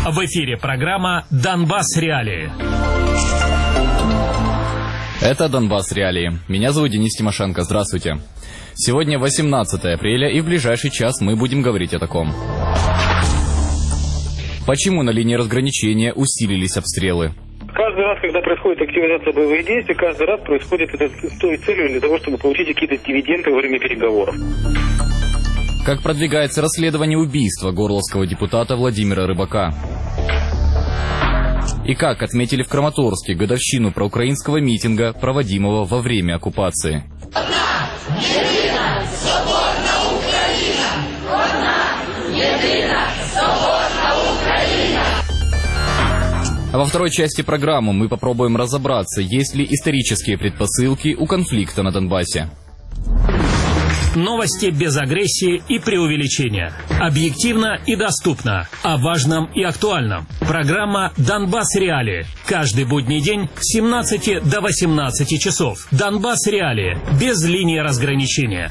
В эфире программа «Донбасс Реалии». Это «Донбасс Реалии». Меня зовут Денис Тимошенко. Здравствуйте. Сегодня 18 апреля, и в ближайший час мы будем говорить о таком. Почему на линии разграничения усилились обстрелы? Каждый раз, когда происходит активизация боевых действий, каждый раз происходит это с той целью для того, чтобы получить какие-то дивиденды во время переговоров. Как продвигается расследование убийства горловского депутата Владимира Рыбака? И как отметили в Краматорске годовщину проукраинского митинга, проводимого во время оккупации? Одна, єдина, соборна Україна! Одна, єдина, соборна Україна! А во второй части программы мы попробуем разобраться, есть ли исторические предпосылки у конфликта на Донбассе. Новости без агрессии и преувеличения. Объективно и доступно. О важном и актуальном. Программа «Донбасс Реалии». Каждый будний день с 17 до 18 часов. «Донбасс Реалии». Без линии разграничения.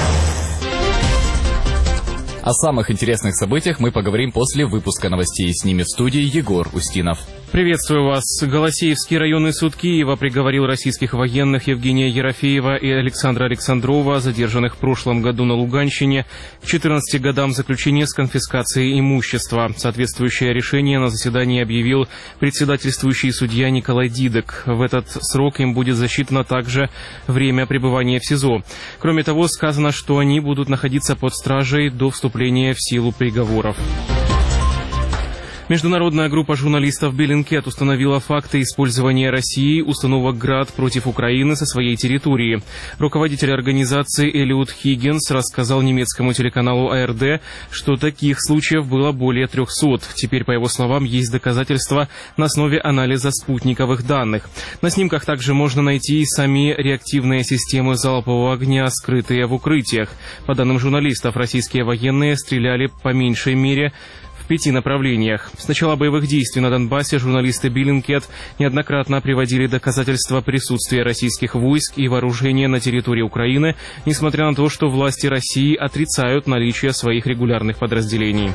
О самых интересных событиях мы поговорим после выпуска новостей. С ними в студии Егор Устинов. Приветствую вас. Голосеевский районный суд Киева приговорил российских военных Евгения Ерофеева и Александра Александрова, задержанных в прошлом году на Луганщине, к 14 годам заключения с конфискацией имущества. Соответствующее решение на заседании объявил председательствующий судья Николай Дидек. В этот срок им будет засчитано также время пребывания в СИЗО. Кроме того, сказано, что они будут находиться под стражей до вступления в силу приговоров. Международная группа журналистов Bellingcat установила факты использования Россией установок «Град» против Украины со своей территории. Руководитель организации Элиот Хиггинс рассказал немецкому телеканалу АРД, что таких случаев было более 300. Теперь, по его словам, есть доказательства на основе анализа спутниковых данных. На снимках также можно найти и сами реактивные системы залпового огня, скрытые в укрытиях. По данным журналистов, российские военные стреляли по меньшей мере в 5 направлениях. С начала боевых действий на Донбассе журналисты Bellingcat неоднократно приводили доказательства присутствия российских войск и вооружения на территории Украины, несмотря на то, что власти России отрицают наличие своих регулярных подразделений.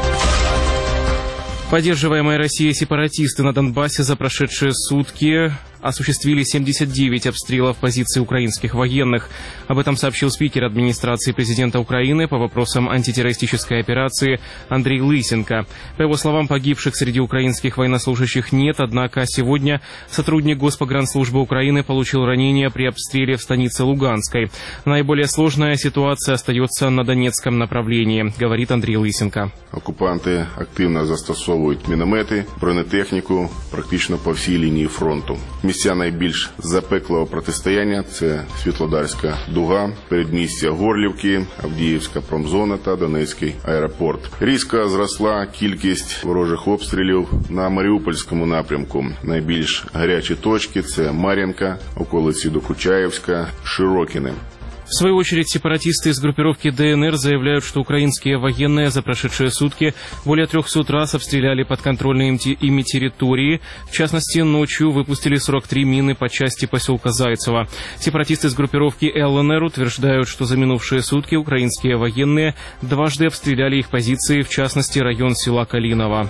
Поддерживаемые Россией сепаратисты на Донбассе за прошедшие сутки осуществили 79 обстрелов позиций украинских военных. Об этом сообщил спикер администрации президента Украины по вопросам антитеррористической операции Андрей Лысенко. По его словам, погибших среди украинских военнослужащих нет, однако сегодня сотрудник Госпогранслужбы Украины получил ранение при обстреле в станице Луганской. Наиболее сложная ситуация остается на Донецком направлении, говорит Андрей Лысенко. Окупанти активно застосовують міномети, бронетехніку практично по всій лінії фронту. Місця найбільш запеклого протистояння – це Світлодарська дуга, передмістя Горлівки, Авдіївська промзона та Донецький аеропорт. Різко зросла кількість ворожих обстрілів на Маріупольському напрямку. Найбільш гарячі точки – це Мар'їнка, околиці Докучаєвська, Широкине. В свою очередь, сепаратисты из группировки ДНР заявляют, что украинские военные за прошедшие сутки более 300 раз обстреляли подконтрольные ими территории. В частности, ночью выпустили 43 мины по части поселка Зайцево. Сепаратисты из группировки ЛНР утверждают, что за минувшие сутки украинские военные дважды обстреляли их позиции, в частности, район села Калиново.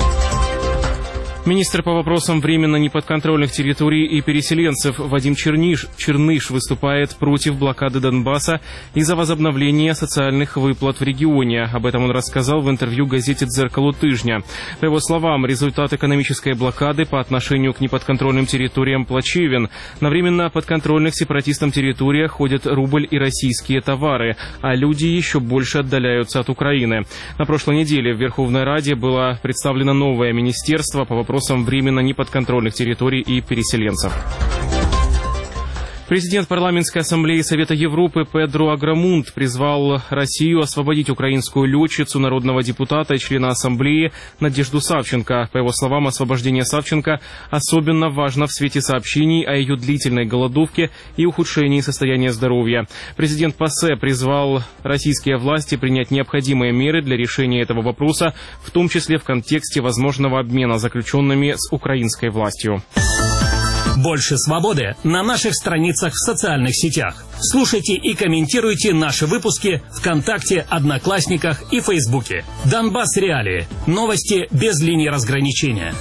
Министр по вопросам временно неподконтрольных территорий и переселенцев Вадим Черныш выступает против блокады Донбасса из-за возобновления социальных выплат в регионе. Об этом он рассказал в интервью газете «Дзеркало тыжня». По его словам, результат экономической блокады по отношению к неподконтрольным территориям плачевен. На временно подконтрольных сепаратистам территориях ходят рубль и российские товары, а люди еще больше отдаляются от Украины. На прошлой неделе в Верховной Раде было представлено новое министерство по вопросам временно неподконтрольных территорий и переселенцев. Президент Парламентской ассамблеи Совета Европы Педро Аграмунт призвал Россию освободить украинскую летчицу, народного депутата и члена ассамблеи Надежду Савченко. По его словам, освобождение Савченко особенно важно в свете сообщений о ее длительной голодовке и ухудшении состояния здоровья. Президент ПАСЕ призвал российские власти принять необходимые меры для решения этого вопроса, в том числе в контексте возможного обмена заключенными с украинской властью. Больше свободы на наших страницах в социальных сетях. Слушайте и комментируйте наши выпуски ВКонтакте, Одноклассниках и Фейсбуке. Донбасс Реалии. Новости без линии разграничения.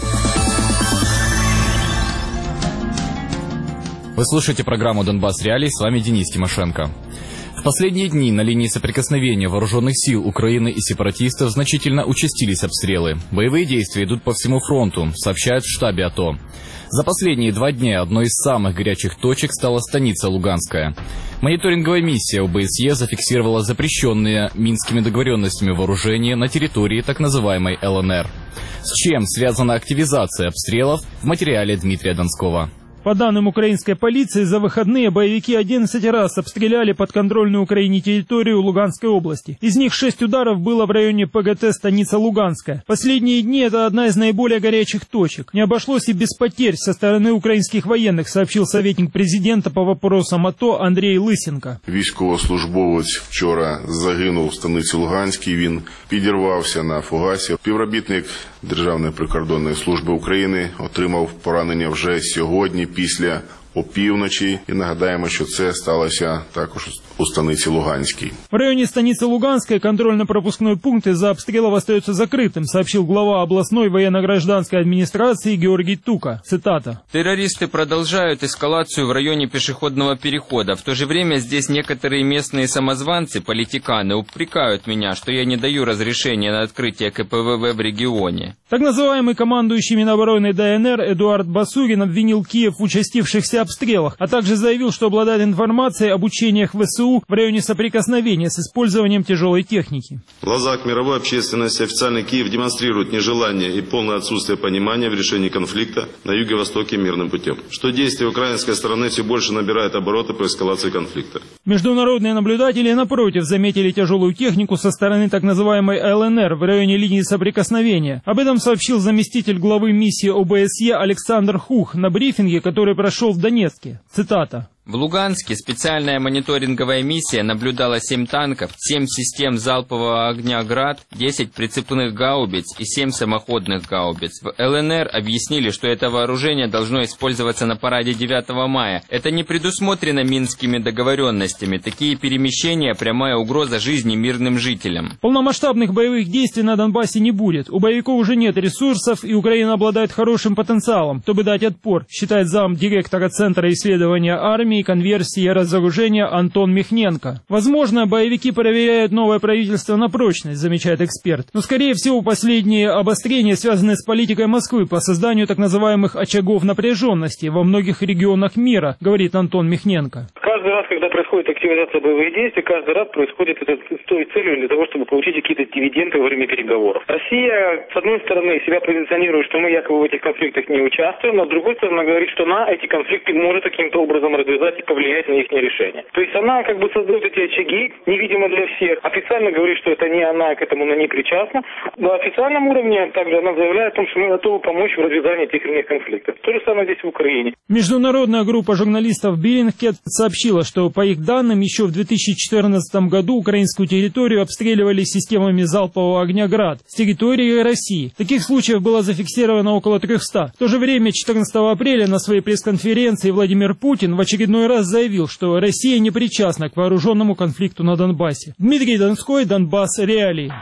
Вы слушаете программу «Донбасс Реалии», с вами Денис Тимошенко. В последние дни на линии соприкосновения вооруженных сил Украины и сепаратистов значительно участились обстрелы. Боевые действия идут по всему фронту, сообщают в штабе АТО. За последние 2 дня одной из самых горячих точек стала станица Луганская. Мониторинговая миссия ОБСЕ зафиксировала запрещенные Минскими договоренностями вооружения на территории так называемой ЛНР. С чем связана активизация обстрелов, в материале Дмитрия Донского. По данным украинской полиции, за выходные боевики 11 раз обстреляли подконтрольную Украине территорию Луганской области. Из них 6 ударов было в районе ПГТ станица Луганская. Последние дни это одна из наиболее горячих точек. Не обошлось и без потерь со стороны украинских военных, сообщил советник президента по вопросам АТО Андрій Лисенко. Військовослужбовець вчора загинув в станиці Луганській. Він підірвався на фугасі. Співробітник Державної прикордонної служби України отримав поранення вже сьогодні після опівночі. І нагадаємо, що це сталося також у станиці Луганській. В районе станицы Луганской контрольно-пропускной пункт из-за обстрелов остается закрытым, сообщил глава областной военно-гражданской администрации Георгий Тука. Цитата. Террористы продолжают эскалацию в районе пешеходного перехода. В то же время здесь некоторые местные самозванцы, политиканы, упрекают меня, что я не даю разрешения на открытие КПВВ в регионе. Так называемый командующий Минобороны ДНР Эдуард Басурин обвинил Киев в участившихся обстрелах, а также заявил, что обладает информацией об учениях ВСУ в районе соприкосновения с использованием тяжелой техники. В глазах мировой общественности официальный Киев демонстрирует нежелание и полное отсутствие понимания в решении конфликта на юго-востоке мирным путем, что действия украинской стороны все больше набирают обороты по эскалации конфликта. Международные наблюдатели, напротив, заметили тяжелую технику со стороны так называемой ЛНР в районе линии соприкосновения. Об этом сообщил заместитель главы миссии ОБСЕ Александр Хух на брифинге, который прошел в Донецке. Цитата. В Луганске специальная мониторинговая миссия наблюдала 7 танков, 7 систем залпового огня «Град», 10 прицепных гаубиц и 7 самоходных гаубиц. В ЛНР объяснили, что это вооружение должно использоваться на параде 9 мая. Это не предусмотрено Минскими договоренностями. Такие перемещения – прямая угроза жизни мирным жителям. Полномасштабных боевых действий на Донбассе не будет. У боевиков уже нет ресурсов, и Украина обладает хорошим потенциалом, чтобы дать отпор, считает замдиректора Центра исследования армии, конверсии и разоружения Антон Михненко. Возможно, боевики проверяют новое правительство на прочность, замечает эксперт. Но, скорее всего, последние обострения связаны с политикой Москвы по созданию так называемых очагов напряженности во многих регионах мира, говорит Антон Михненко. Каждый раз, когда происходит активизация боевых действий, каждый раз происходит это с той целью для того, чтобы получить какие-то дивиденды во время переговоров. Россия, с одной стороны, себя позиционирует, что мы якобы в этих конфликтах не участвуем, но с другой стороны говорит, что она эти конфликты может каким-то образом развязать и повлиять на их решение. То есть она как бы создает эти очаги, невидимо для всех. Официально говорит, что это не она, к этому она не причастна. На официальном уровне также она заявляет о том, что мы готовы помочь в развязании этих или иных конфликтов. То же самое здесь в Украине. Международная группа журналистов Bellingcat сообщила, что по их данным еще в 2014 году украинскую территорию обстреливали системами залпового огня «Град» с территории России. Таких случаев было зафиксировано около 300. В то же время 14 апреля на своей пресс-конференции Владимир Путин в очередной раз заявил, что Россия не причастна к вооруженному конфликту на Донбассе. Дмитрий Донской, Донбасс Реалии.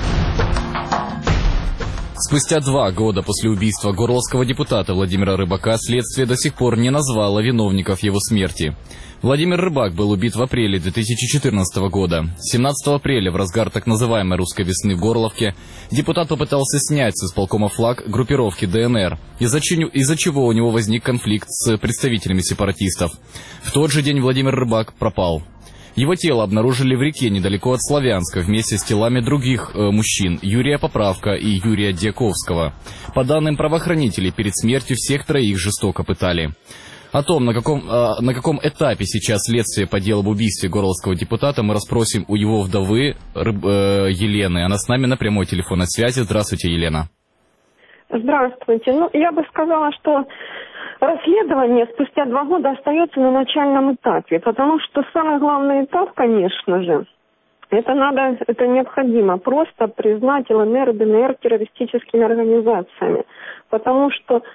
Спустя 2 года после убийства горловского депутата Владимира Рыбака следствие до сих пор не назвало виновников его смерти. Владимир Рыбак был убит в апреле 2014 года. 17 апреля, в разгар так называемой «русской весны» в Горловке, депутат попытался снять с исполкома флаг группировки ДНР, из-за чего у него возник конфликт с представителями сепаратистов. В тот же день Владимир Рыбак пропал. Его тело обнаружили в реке недалеко от Славянска вместе с телами других мужчин Юрия Поправка и Юрия Дьяковского. По данным правоохранителей, перед смертью всех 3 жестоко пытали. О том, на каком этапе сейчас следствие по делу об убийстве горловского депутата, мы расспросим у его вдовы Елены. Она с нами на прямой телефонной связи. Здравствуйте, Елена. Здравствуйте. Я бы сказала, что расследование спустя 2 года остается на начальном этапе, потому что самый главный этап, конечно же, это необходимо просто признать ЛНР и ДНР террористическими организациями, потому что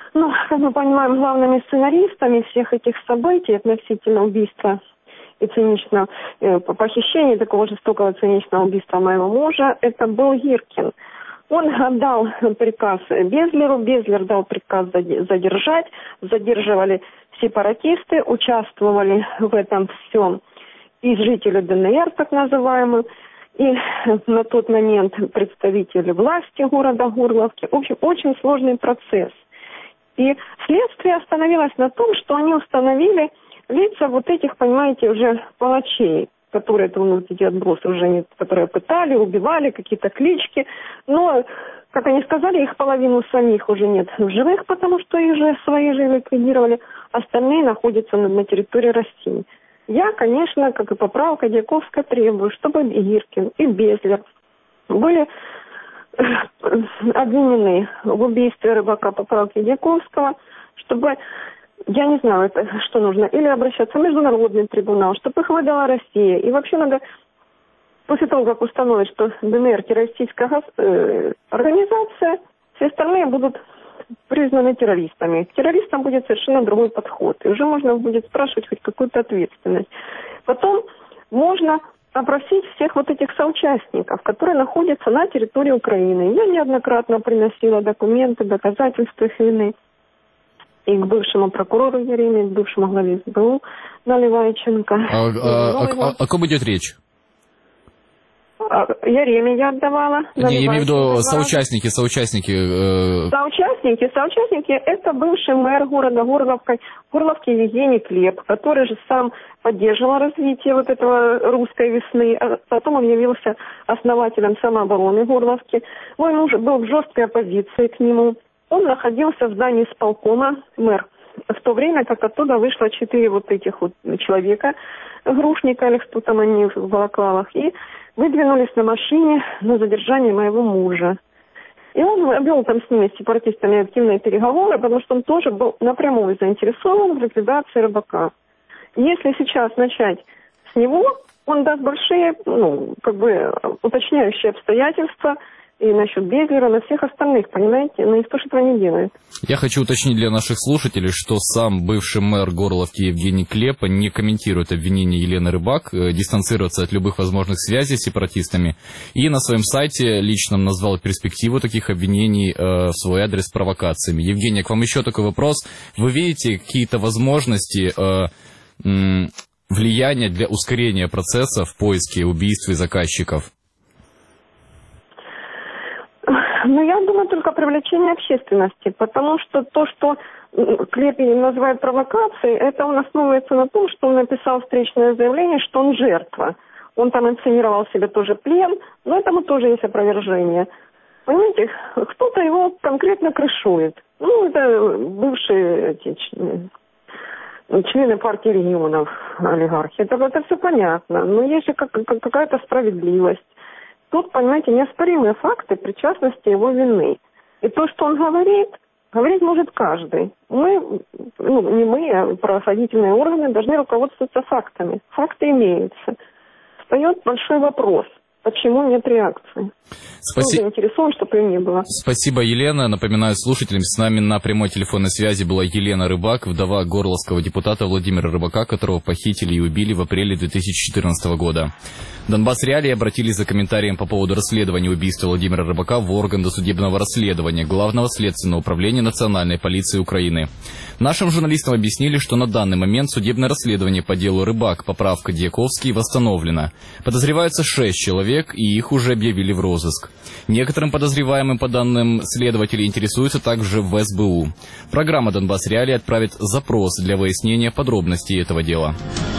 Ну, как мы понимаем, главными сценаристами всех этих событий относительно убийства и циничного похищения, такого жестокого циничного убийства моего мужа, это был Гиркин. Он отдал приказ Безлеру, Безлер дал приказ задержать, задерживали сепаратисты, участвовали в этом всем и жители ДНР, так называемые, и на тот момент представители власти города Горловки. В общем, очень сложный процесс. И следствие остановилось на том, что они установили лица вот этих, понимаете, уже палачей, которые, вот эти отбросы уже, которые пытали, убивали, какие-то клички. Но, как они сказали, их половину самих уже нет в живых, потому что их же свои же ликвидировали. Остальные находятся на территории России. Я, конечно, как и поправка Дьяковская, требую, чтобы и Гиркин, и Безлер были обвинены в убийстве Рыбака по поправке Дьяковского, чтобы, я не знаю, это что нужно, или обращаться в Международный трибунал, чтобы их выдала Россия. И вообще надо, после того, как установить, что ДНР террористическая организация, все остальные будут признаны террористами. К террористам будет совершенно другой подход. И уже можно будет спрашивать хоть какую-то ответственность. Потом можно опросить всех вот этих соучастников, которые находятся на территории Украины. Я неоднократно приносила документы, доказательства их вины. И к бывшему прокурору Ереме, и к бывшему главе СБУ Наливайченко. О ком идет речь? Яреме я отдавала. Не, я имею в виду соучастники. Соучастники, это бывший мэр города Горловки Евгений Клеп, который же сам поддерживал развитие вот этого русской весны, а потом он явился основателем самообороны Горловки. Мой муж был в жесткой оппозиции к нему. Он находился в здании исполкома, мэр, в то время как оттуда вышло 4 вот этих вот человека, Грушника или кто там они в балаклавах, и выдвинулись на машине на задержание моего мужа. И он вел там с ними, с сепаратистами, активные переговоры, потому что он тоже был напрямую заинтересован в ликвидации Рыбака. Если сейчас начать с него, он даст большие, уточняющие обстоятельства и насчет Безлера, на всех остальных, понимаете? Но никто же этого не делает. Я хочу уточнить для наших слушателей, что сам бывший мэр Горловки Евгений Клепа не комментирует обвинения Елены Рыбак, дистанцируется от любых возможных связей с сепаратистами и на своем сайте лично назвал перспективу таких обвинений в свой адрес провокациями. Евгения, к вам еще такой вопрос. Вы видите какие-то возможности влияния для ускорения процесса в поиске убийств и заказчиков? Ну, я думаю, только привлечение общественности, потому что то, что Клепин называет провокацией, это он основывается на том, что он написал встречное заявление, что он жертва. Он там инсценировал себе тоже плен, но этому тоже есть опровержение. Понимаете, кто-то его конкретно крышует. Ну, это бывшие члены партии регионов, олигархи. Это все понятно, но есть же какая-то справедливость. Тут, понимаете, неоспоримые факты причастности его вины. И то, что он говорит может каждый. Мы, не мы, а правоохранительные органы должны руководствоваться фактами. Факты имеются. Встает большой вопрос. Почему нет реакции? Кто заинтересован, чтобы ее не было? Спасибо, Елена. Напоминаю слушателям, с нами на прямой телефонной связи была Елена Рыбак, вдова горловского депутата Владимира Рыбака, которого похитили и убили в апреле 2014 года. Донбасс Реалии обратились за комментарием по поводу расследования убийства Владимира Рыбака в орган досудебного расследования Главного следственного управления Национальной полиции Украины. Нашим журналистам объяснили, что на данный момент судебное расследование по делу Рыбак, поправка Дьяковский, восстановлено. Подозреваются 6 человек, и их уже объявили в розыск. Некоторым подозреваемым, по данным следователей, интересуются также в СБУ. Программа «Донбасс Реалии» отправит запрос для выяснения подробностей этого дела.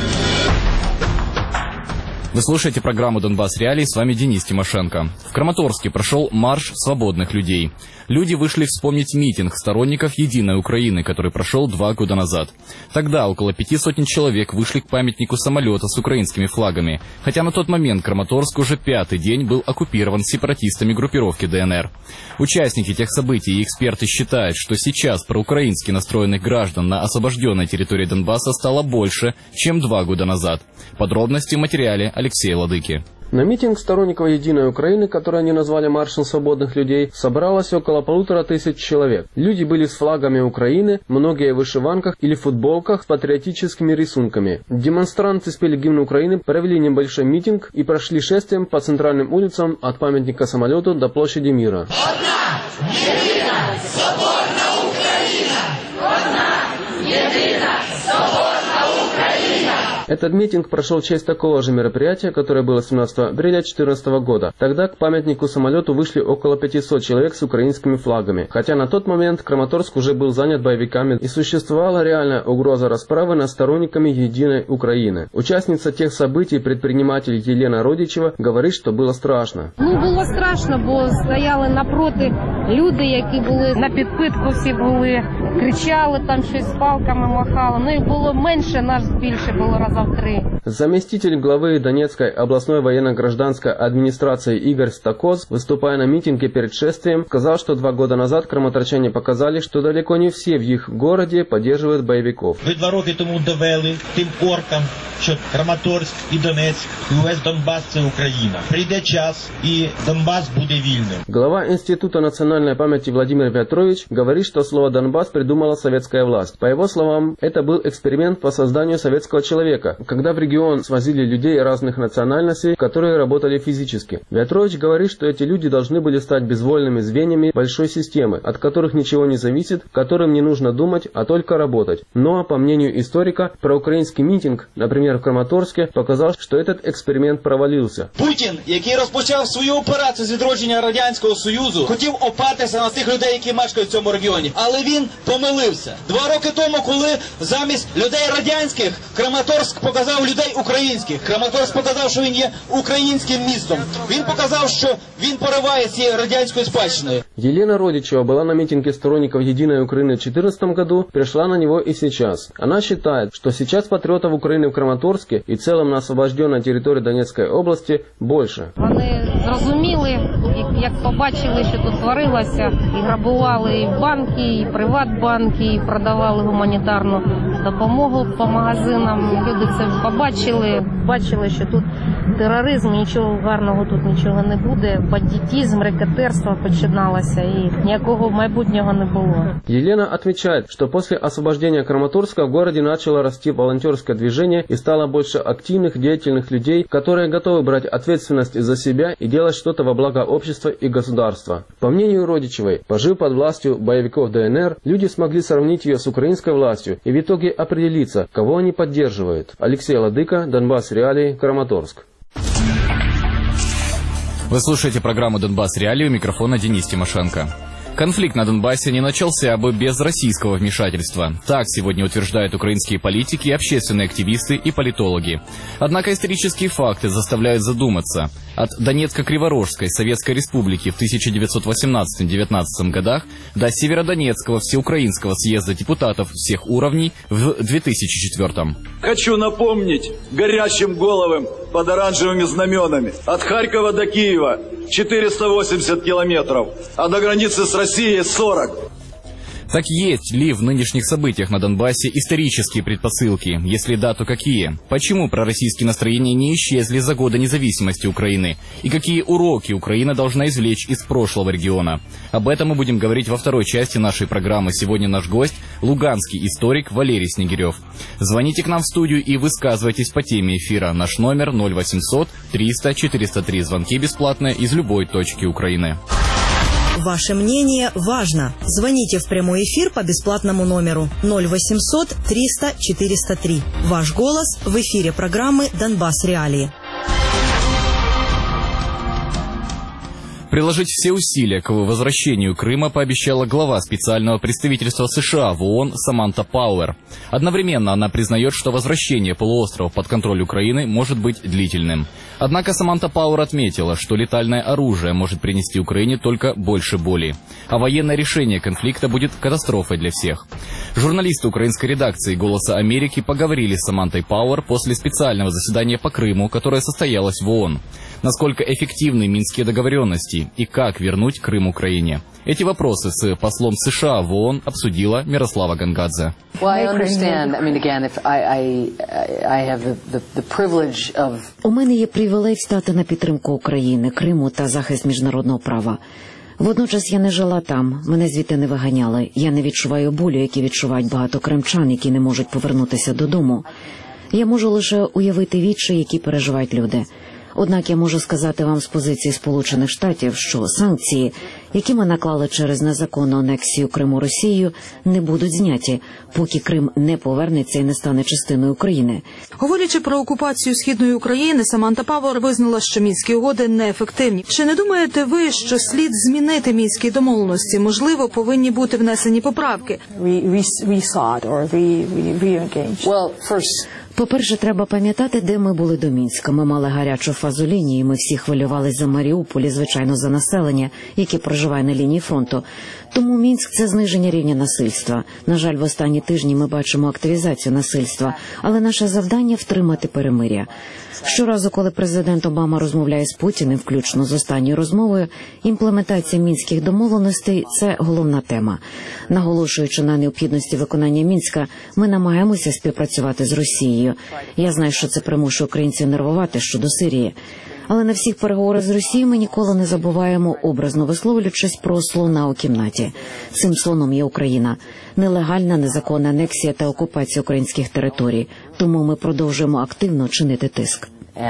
Вы слушаете программу «Донбасс Реалии», с вами Денис Тимошенко. В Краматорске прошел марш свободных людей. Люди вышли вспомнить митинг сторонников «Единой Украины», который прошел 2 года назад. Тогда около 500 человек вышли к памятнику самолета с украинскими флагами, хотя на тот момент Краматорск уже 5-й день был оккупирован сепаратистами группировки ДНР. Участники тех событий и эксперты считают, что сейчас проукраински настроенных граждан на освобожденной территории Донбасса стало больше, чем 2 года назад. Подробности в материале Алексея Ладыки. На митинг сторонников «Единой Украины», который они назвали «Маршем свободных людей», собралось около 1500 человек. Люди были с флагами Украины, многие в вышиванках или футболках с патриотическими рисунками. Демонстранты спели гимн Украины, провели небольшой митинг и прошли шествием по центральным улицам от памятника самолету до площади Мира. Одна, єдина, соборна Україна! Одна, єдина, соборна Україна! Этот митинг прошел в честь такого же мероприятия, которое было 17 апреля 2014 года. Тогда к памятнику самолету вышли около 500 человек с украинскими флагами. Хотя на тот момент Краматорск уже был занят боевиками и существовала реальная угроза расправы над сторонниками «Единой Украины». Участница тех событий, предприниматель Елена Родичева, говорит, что было страшно. Було страшно, бо стояли напроти люди, які були на підпитку, всі були, кричали, там щось з палками махали. Їх було менше, нас більше було раза в 3. Заместитель главы Донецкой областной военно-гражданской администрации Игорь Стакоз, выступая на митинге перед шествием, сказал, что 2 года назад краматорчане показали, что далеко не все в их городе поддерживают боевиков. Ви 2 роки тому довели тим оркам, що Краматорськ і Донецьк, і увесь Донбас – це Україна. Прийде час, і Донбас буде вільним. Глава Института национальной памяти Владимир Петрович говорит, что слово «Донбасс» придумала советская власть. По его словам, это был эксперимент по созданию советского человека, когда в регион свозили людей разных национальностей, которые работали физически. Петрович говорит, что эти люди должны были стать безвольными звеньями большой системы, от которых ничего не зависит, которым не нужно думать, а только работать. Но, по мнению историка, проукраинский митинг, например, в Краматорске, показал, что этот эксперимент провалился. Путін, який розпочав свою операцію з відродження Радянського Союзу, хотів опертися на тих людей, які мешкають в цьому регіоні. Але він помилився. 2 роки тому, коли замість людей радянських Краматорськ показав людей українських. Краматорськ показав, що він є українським містом. Він показав, що він пориває цією радянською спадщиною. Елена Родичева была на митинге сторонников «Единой Украины» в 2014 году, пришла на него и сейчас. Она считает, что сейчас патриотов Украины в Краматорске и в целом на освобожденной территории Донецкой области больше. Вони зрозуміли, як побачили, що тут творилося, і грабували і банки, і приватбанки, і продавали гуманітарну допомогу по магазинам. Люди це побачили, бачили, що тут тероризм, нічого гарного тут нічого не буде. Бандитизм, рекетерство починалося, і ніякого майбутнього не було. Елена отмечает, что после освобождения Краматорска в городе начало расти волонтерское движение и стало больше активных, деятельных людей, которые готовы брать ответственность за себя и делать что-то во благо общества и государства. По мнению Родичевой, пожив под властью боевиков ДНР, люди смогли сравнить ее с украинской властью и в итоге определиться, кого они поддерживают. Алексей Ладыка, Донбасс Реалии, Краматорск. Вы слушаете программу «Донбасс Реалии», у микрофона Денис Тимошенко. Конфликт на Донбассе не начался бы без российского вмешательства. Так сегодня утверждают украинские политики, общественные активисты и политологи. Однако исторические факты заставляют задуматься. От Донецко-Криворожской Советской Республики в 1918-19 годах до Северодонецкого Всеукраинского съезда депутатов всех уровней в 2004. Хочу напомнить горящим головам под оранжевыми знаменами. От Харькова до Киева 480 километров, а до границы с Россией 40. Так есть ли в нынешних событиях на Донбассе исторические предпосылки? Если да, то какие? Почему пророссийские настроения не исчезли за годы независимости Украины? И какие уроки Украина должна извлечь из прошлого региона? Об этом мы будем говорить во второй части нашей программы. Сегодня наш гость – луганский историк Валерий Снегирев. Звоните к нам в студию и высказывайтесь по теме эфира. Наш номер 0800 300 403. Звонки бесплатные из любой точки Украины. Ваше мнение важно. Звоните в прямой эфир по бесплатному номеру 0800 300 403. Ваш голос в эфире программы «Донбасс Реалии». Приложить все усилия к возвращению Крыма пообещала глава специального представительства США в ООН Саманта Пауэр. Одновременно она признает, что возвращение полуострова под контроль Украины может быть длительным. Однако Саманта Пауэр отметила, что летальное оружие может принести Украине только больше боли. А военное решение конфликта будет катастрофой для всех. Журналисты украинской редакции «Голоса Америки» поговорили с Самантой Пауэр после специального заседания по Крыму, которое состоялось в ООН. Насколько эффективны минские договоренности и как вернуть Крым Украине. Эти вопросы с послом США в ООН обсудила Мирослава Гангадзе. У мене є привілей стати на підтримку України, Криму та захист міжнародного права. Водночас я не жила там, мене звідти не виганяли. Я не відчуваю болю, які відчувають багато кримчан, які не можуть повернутися додому. Я можу лише уявити відчай, які переживають люди. Однак я можу сказати вам з позиції Сполучених Штатів, що санкції, які ми наклали через незаконну анексію Криму Росією, не будуть зняті, поки Крим не повернеться і не стане частиною України. Говорячи про окупацію Східної України, Саманта Пауер визнала, що Мінські угоди неефективні. Чи не думаєте ви, що слід змінити Мінські домовленості? Можливо, повинні бути внесені поправки? По-перше, треба пам'ятати, де ми були до Мінська. Ми мали гарячу фазу лінії, ми всі хвилювалися за Маріуполь і, звичайно, за населення, яке проживає на лінії фронту. Тому Мінськ – це зниження рівня насильства. На жаль, в останні тижні ми бачимо активізацію насильства, але наше завдання – втримати перемир'я. Щоразу, коли президент Обама розмовляє з Путіним, включно з останньою розмовою, імплементація мінських домовленостей – це головна тема. Наголошуючи на необхідності виконання Мінська, ми намагаємося співпрацювати з Росією. Я знаю, що це примушує українців нервувати щодо Сирії. Але на всіх переговорах з Росією ми ніколи не забуваємо, образно висловлюючись, про слона у кімнаті. Цим слоном є Україна. Нелегальна, незаконна анексія та окупація українських територій. Тому ми продовжуємо активно чинити тиск.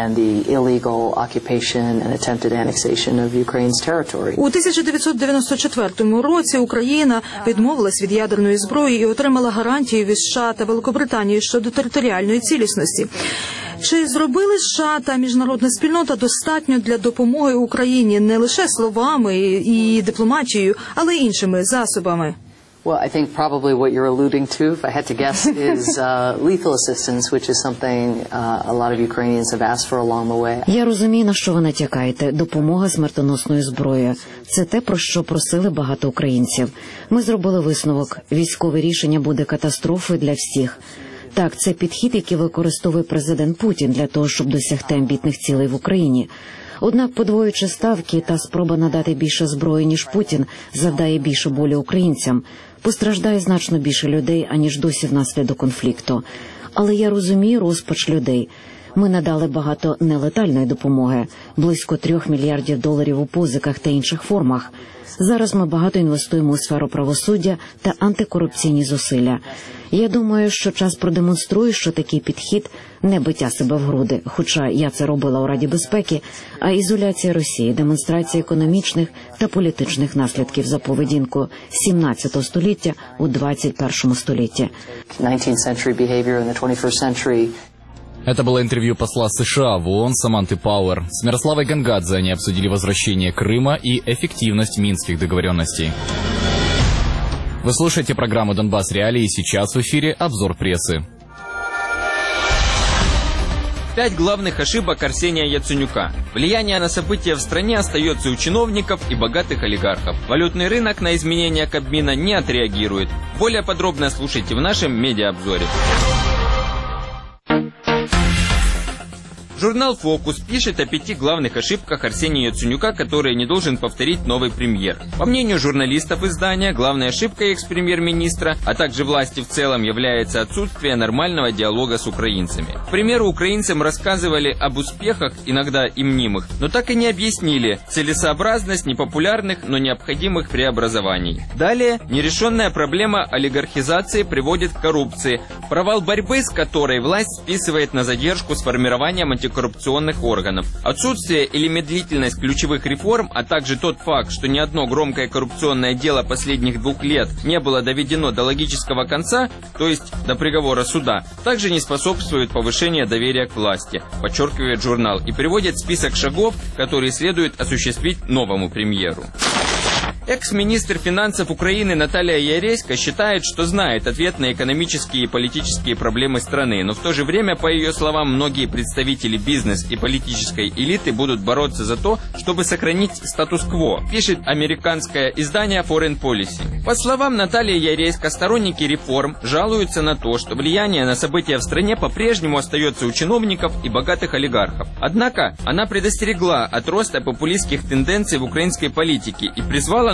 У 1994 році Україна відмовилась від ядерної зброї і отримала гарантію від США та Великобританії щодо територіальної цілісності. Чи зробили США та міжнародна спільнота достатньо для допомоги Україні не лише словами і дипломатією, але й іншими засобами? Well, I think probably what you're alluding to, if I had to guess, is lethal assistance, which is something a lot of Ukrainians have asked for along the way. Я розумію, на що ви натякаєте. Допомога смертоносною зброєю. Це те, про що просили багато українців. Ми зробили висновок. Військове рішення буде катастрофою для всіх. Так, це підхід, який використовує президент Путін для того, щоб досягти амбітних цілей в Україні. Однак, подвоюючи ставки та спроба надати більше зброї, ніж Путін, завдає більше болю українцям. Постраждає значно більше людей, аніж досі внаслідок конфлікту. Але я розумію розпач людей. Ми надали багато нелетальної допомоги, близько $3 мільярдів у позиках та інших формах. Зараз ми багато інвестуємо у сферу правосуддя та антикорупційні зусилля. Я думаю, що час продемонструє, що такий підхід – не биття себе в груди, хоча я це робила у Раді безпеки, а ізоляція Росії, демонстрація економічних та політичних наслідків за поведінку 17 століття у 21 столітті. Это было интервью посла США в ООН Саманты Пауэр. С Мирославой Гангадзе они обсудили возвращение Крыма и эффективность минских договоренностей. Вы слушаете программу «Донбасс Реалии», и сейчас в эфире обзор прессы. 5 главных ошибок Арсения Яценюка. Влияние на события в стране остается у чиновников и богатых олигархов. Валютный рынок на изменения Кабмина не отреагирует. Более подробно слушайте в нашем медиаобзоре. Журнал «Фокус» пишет о 5 главных ошибках Арсения Яценюка, которые не должен повторить новый премьер. По мнению журналистов издания, главной ошибкой экс-премьер-министра, а также власти в целом, является отсутствие нормального диалога с украинцами. К примеру, украинцам рассказывали об успехах, иногда и мнимых, но так и не объяснили целесообразность непопулярных, но необходимых преобразований. Далее, нерешенная проблема олигархизации приводит к коррупции, провал борьбы с которой власть списывает на задержку с формированием антикоррупционных органов. Отсутствие или медлительность ключевых реформ, а также тот факт, что ни одно громкое коррупционное дело последних 2 лет не было доведено до логического конца, то есть до приговора суда, также не способствует повышению доверия к власти, подчеркивает журнал, и приводит список шагов, которые следует осуществить новому премьеру. Экс-министр финансов Украины Наталья Яресько считает, что знает ответ на экономические и политические проблемы страны, но в то же время, по ее словам, многие представители бизнес и политической элиты будут бороться за то, чтобы сохранить статус-кво, пишет американское издание Foreign Policy. По словам Натальи Яресько, сторонники реформ жалуются на то, что влияние на события в стране по-прежнему остается у чиновников и богатых олигархов. Однако она предостерегла от роста популистских тенденций в украинской политике и призвала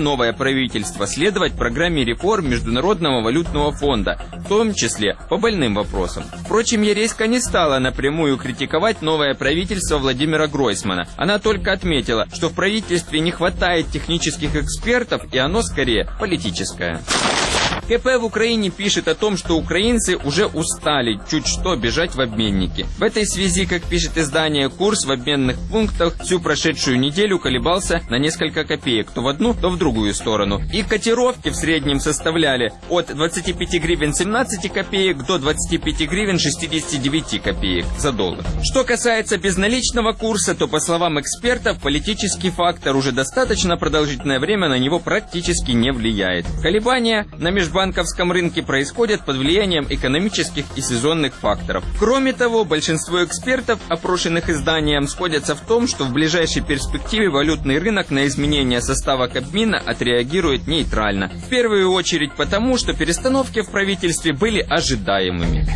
новое правительство следовать программе реформ Международного валютного фонда, в том числе по больным вопросам. Впрочем, Яреська не стала напрямую критиковать новое правительство Владимира Гройсмана. Она только отметила, что в правительстве не хватает технических экспертов, и оно скорее политическое. КП в Украине пишет о том, что украинцы уже устали чуть что бежать в обменники. В этой связи, как пишет издание, курс в обменных пунктах всю прошедшую неделю колебался на несколько копеек, то в одну, то в другую сторону. И котировки в среднем составляли от 25 гривен 17 копеек до 25 гривен 69 копеек за доллар. Что касается безналичного курса, то, по словам экспертов, политический фактор уже достаточно продолжительное время на него практически не влияет. Колебания на межбанковском рынке происходят под влиянием экономических и сезонных факторов. Кроме того, большинство экспертов, опрошенных изданием, сходятся в том, что в ближайшей перспективе валютный рынок на изменение состава Кабмина отреагирует нейтрально. В первую очередь потому, что перестановки в правительстве были ожидаемыми.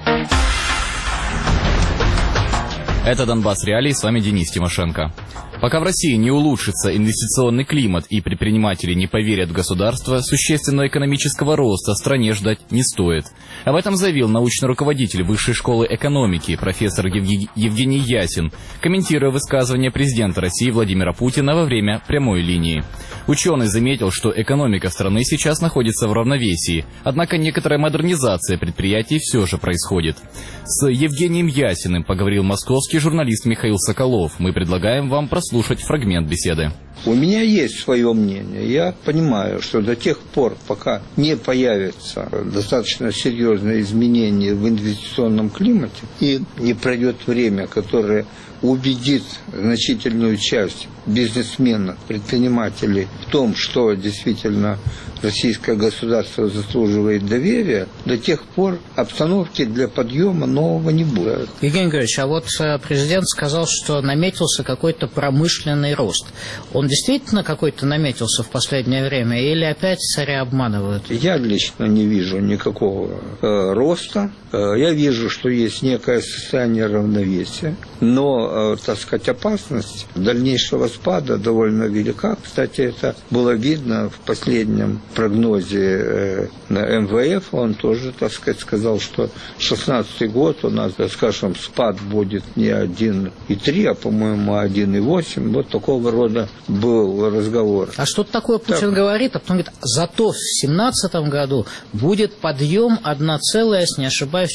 Это «Донбасс Реалии», с вами Денис Тимошенко. Пока в России не улучшится инвестиционный климат и предприниматели не поверят в государство, существенного экономического роста стране ждать не стоит. Об этом заявил научный руководитель Высшей школы экономики, профессор Евгений Ясин, комментируя высказывание президента России Владимира Путина во время прямой линии. Ученый заметил, что экономика страны сейчас находится в равновесии, однако некоторая модернизация предприятий все же происходит. С Евгением Ясиным поговорил московский журналист Михаил Соколов. Мы предлагаем вам прослушать фрагмент беседы. У меня есть свое мнение. Я понимаю, что до тех пор, пока не появятся достаточно серьезные изменения в инвестиционном климате и не пройдет время, которое убедит значительную часть бизнесменов, предпринимателей в том, что действительно российское государство заслуживает доверия, до тех пор обстановки для подъема нового не будет. Евгений Григорьевич, а вот президент сказал, что наметился какой-то промышленный рост. Он действительно какой-то наметился в последнее время или опять царя обманывают? Я лично не вижу никакого роста. Я вижу, что есть некое состояние равновесия, но, так сказать, опасность дальнейшего спада довольно велика. Кстати, это было видно в последнем прогнозе на МВФ. Он тоже, так сказать, сказал, что 2016 год у нас, скажем, спад будет не 1,3, а, по-моему, 1,8. Вот такого рода был разговор. А что-то такое Путин говорит, а потом говорит, зато в 2017 году будет подъем 1,4%.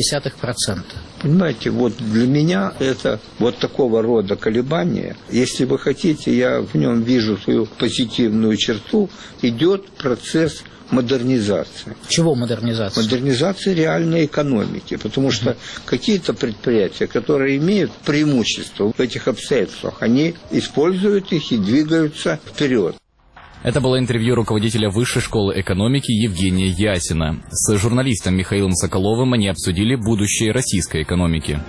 Понимаете, вот для меня это вот такого рода колебания. Если вы хотите, я в нем вижу свою позитивную черту. Идет процесс модернизации. Чего модернизация? Модернизация реальной экономики. Потому что какие-то предприятия, которые имеют преимущество в этих обстоятельствах, они используют их и двигаются вперед. Это было интервью руководителя Высшей школы экономики Евгения Ясина. С журналистом Михаилом Соколовым они обсудили будущее российской экономики.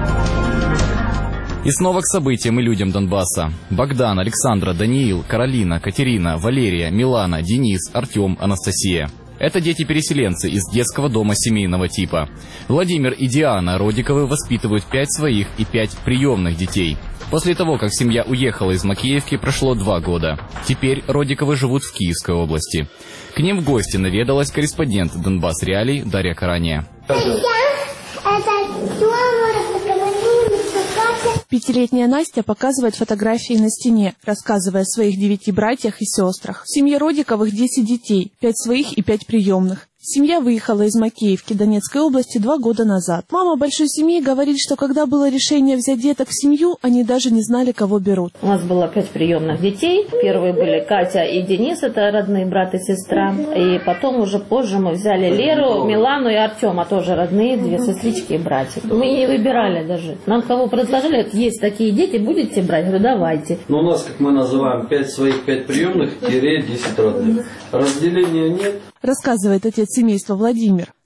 И снова к событиям и людям Донбасса. Богдан, Александра, Даниил, Каролина, Катерина, Валерия, Милана, Денис, Артем, Анастасия. Это дети-переселенцы из детского дома семейного типа. Владимир и Диана Родиковы воспитывают 5 своих и 5 приемных детей. После того, как семья уехала из Макеевки, прошло 2 года. Теперь Родиковы живут в Киевской области. К ним в гости наведалась корреспондент «Донбасс Реалий» Дарья Карания. Пятилетняя Настя показывает фотографии на стене, рассказывая о своих 9 братьях и сестрах. В семье Родиковых 10 детей, 5 своих и 5 приемных. Семья выехала из Макеевки Донецкой области 2 года назад. Мама большой семьи говорит, что когда было решение взять деток в семью, они даже не знали, кого берут. У нас было 5 приемных детей. Первые были Катя и Денис, это родные брат и сестра. И потом уже позже мы взяли Леру, Милану и Артема, тоже родные, 2 сестрички и братья. Мы не выбирали даже. Нам кого предложили, есть такие дети, будете брать? Я говорю, давайте. Но у нас, как мы называем, 5 своих, 5 приемных, 10 родных. Разделения нет. Рассказывает отец семейства Владимир.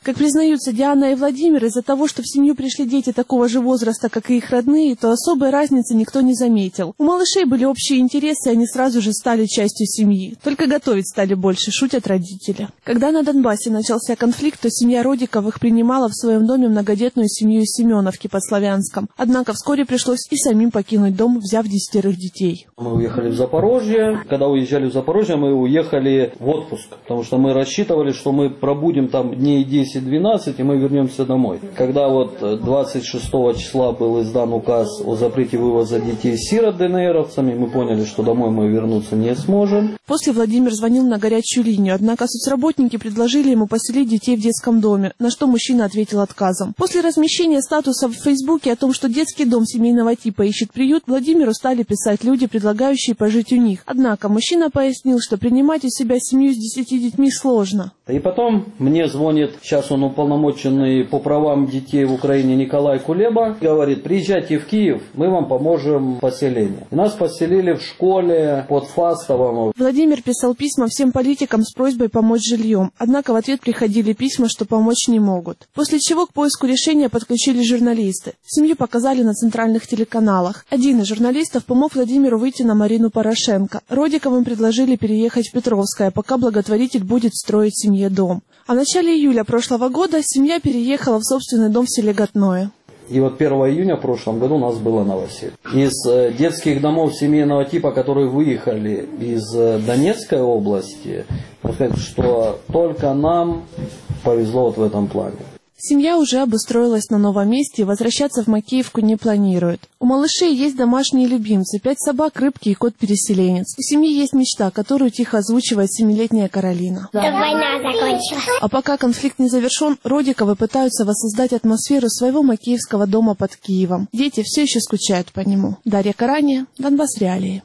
Как признаются Диана и Владимир, из-за того, что в семью пришли дети такого же возраста, как и их родные, то особой разницы никто не заметил. У малышей были общие интересы, и они сразу же стали частью семьи. Только готовить стали больше, шутят родители. Когда на Донбассе начался конфликт, то семья Родиковых принимала в своем доме многодетную семью из Семеновки под Славянском. Однако вскоре пришлось и самим покинуть дом, взяв 10 детей. Мы уехали в Запорожье. Когда уезжали в Запорожье, мы уехали в отпуск, потому что мы рассчитывали, что мы пробудем там дней 10-12, и мы вернемся домой. Когда вот 26 числа был издан указ о запрете вывоза детей-сирот ДНРовцами, мы поняли, что домой мы вернуться не сможем. После Владимир звонил на горячую линию, однако соцработники предложили ему поселить детей в детском доме, на что мужчина ответил отказом. После размещения статуса в Фейсбуке о том, что детский дом семейного типа ищет приют, Владимиру стали писать люди, предлагающие пожить у них. Однако мужчина пояснил, что принимать у себя семью с 10 детьми сложно. И потом мне звонит, сейчас он уполномоченный по правам детей в Украине Николай Кулеба, говорит: приезжайте в Киев, мы вам поможем в поселении. И нас поселили в школе под Фастовым. Владимир писал письма всем политикам с просьбой помочь жильем, однако в ответ приходили письма, что помочь не могут. После чего к поиску решения подключились журналисты. Семью показали на центральных телеканалах. Один из журналистов помог Владимиру выйти на Марину Порошенко. Родиковым предложили переехать в Петровское, пока благотворитель будет строить семье дом. А в начале июля прошлого года семья переехала в собственный дом в селе Готное. И вот 1 июня в прошлом году у нас было новоселье. Из детских домов семейного типа, которые выехали из Донецкой области, можно сказать, что только нам повезло вот в этом плане. Семья уже обустроилась на новом месте и возвращаться в Макеевку не планирует. У малышей есть домашние любимцы, 5 собак, рыбки и кот-переселенец. У семьи есть мечта, которую тихо озвучивает 7-летняя Каролина. Да война закончилась. А пока конфликт не завершен, Родиковы пытаются воссоздать атмосферу своего макеевского дома под Киевом. Дети все еще скучают по нему. Дарья Карания, Донбасс Реалии.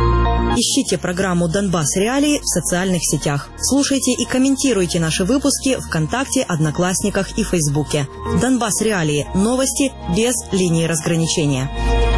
Ищите программу «Донбасс Реалии» в социальных сетях. Слушайте и комментируйте наши выпуски ВКонтакте, Одноклассниках и Фейсбуке. «Донбасс Реалии» – новости без линии разграничения.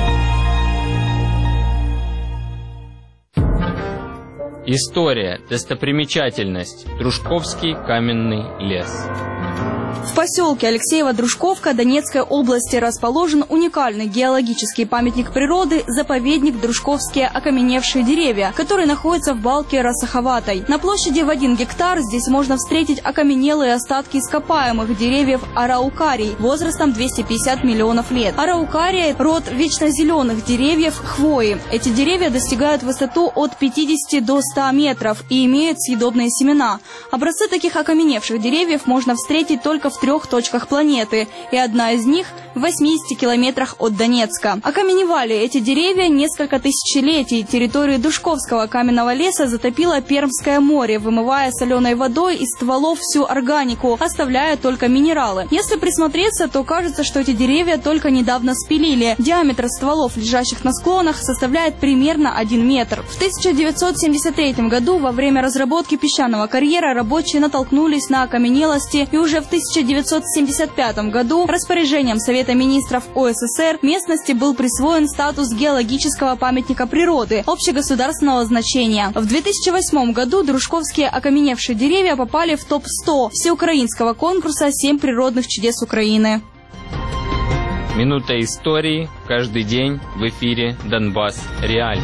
История. Достопримечательность. Дружковский каменный лес. В поселке Алексеево-Дружковка Донецкой области расположен уникальный геологический памятник природы – заповедник Дружковские окаменевшие деревья, который находится в балке Рассаховатой. На площади в 1 гектар здесь можно встретить окаменелые остатки ископаемых деревьев араукарий возрастом 250 миллионов лет. Араукария – род вечно зеленых деревьев хвои. Эти деревья достигают высоту от 50 до 100 метров и имеют съедобные семена. Образцы таких окаменевших деревьев можно встретить только в 3 точках планеты, и одна из них в 80 километрах от Донецка. Окаменевали эти деревья несколько тысячелетий. Территорию Дружковского каменного леса затопило Пермское море, вымывая соленой водой из стволов всю органику, оставляя только минералы. Если присмотреться, то кажется, что эти деревья только недавно спилили. Диаметр стволов, лежащих на склонах, составляет примерно 1 метр. В 1973 году во время разработки песчаного карьера рабочие натолкнулись на окаменелости, и уже в 1975 году распоряжением Совета министров ОССР местности был присвоен статус геологического памятника природы общегосударственного значения. В 2008 году дружковские окаменевшие деревья попали в топ-100 всеукраинского конкурса «7 природных чудес Украины». Минута истории. Каждый день в эфире «Донбасс Реалии».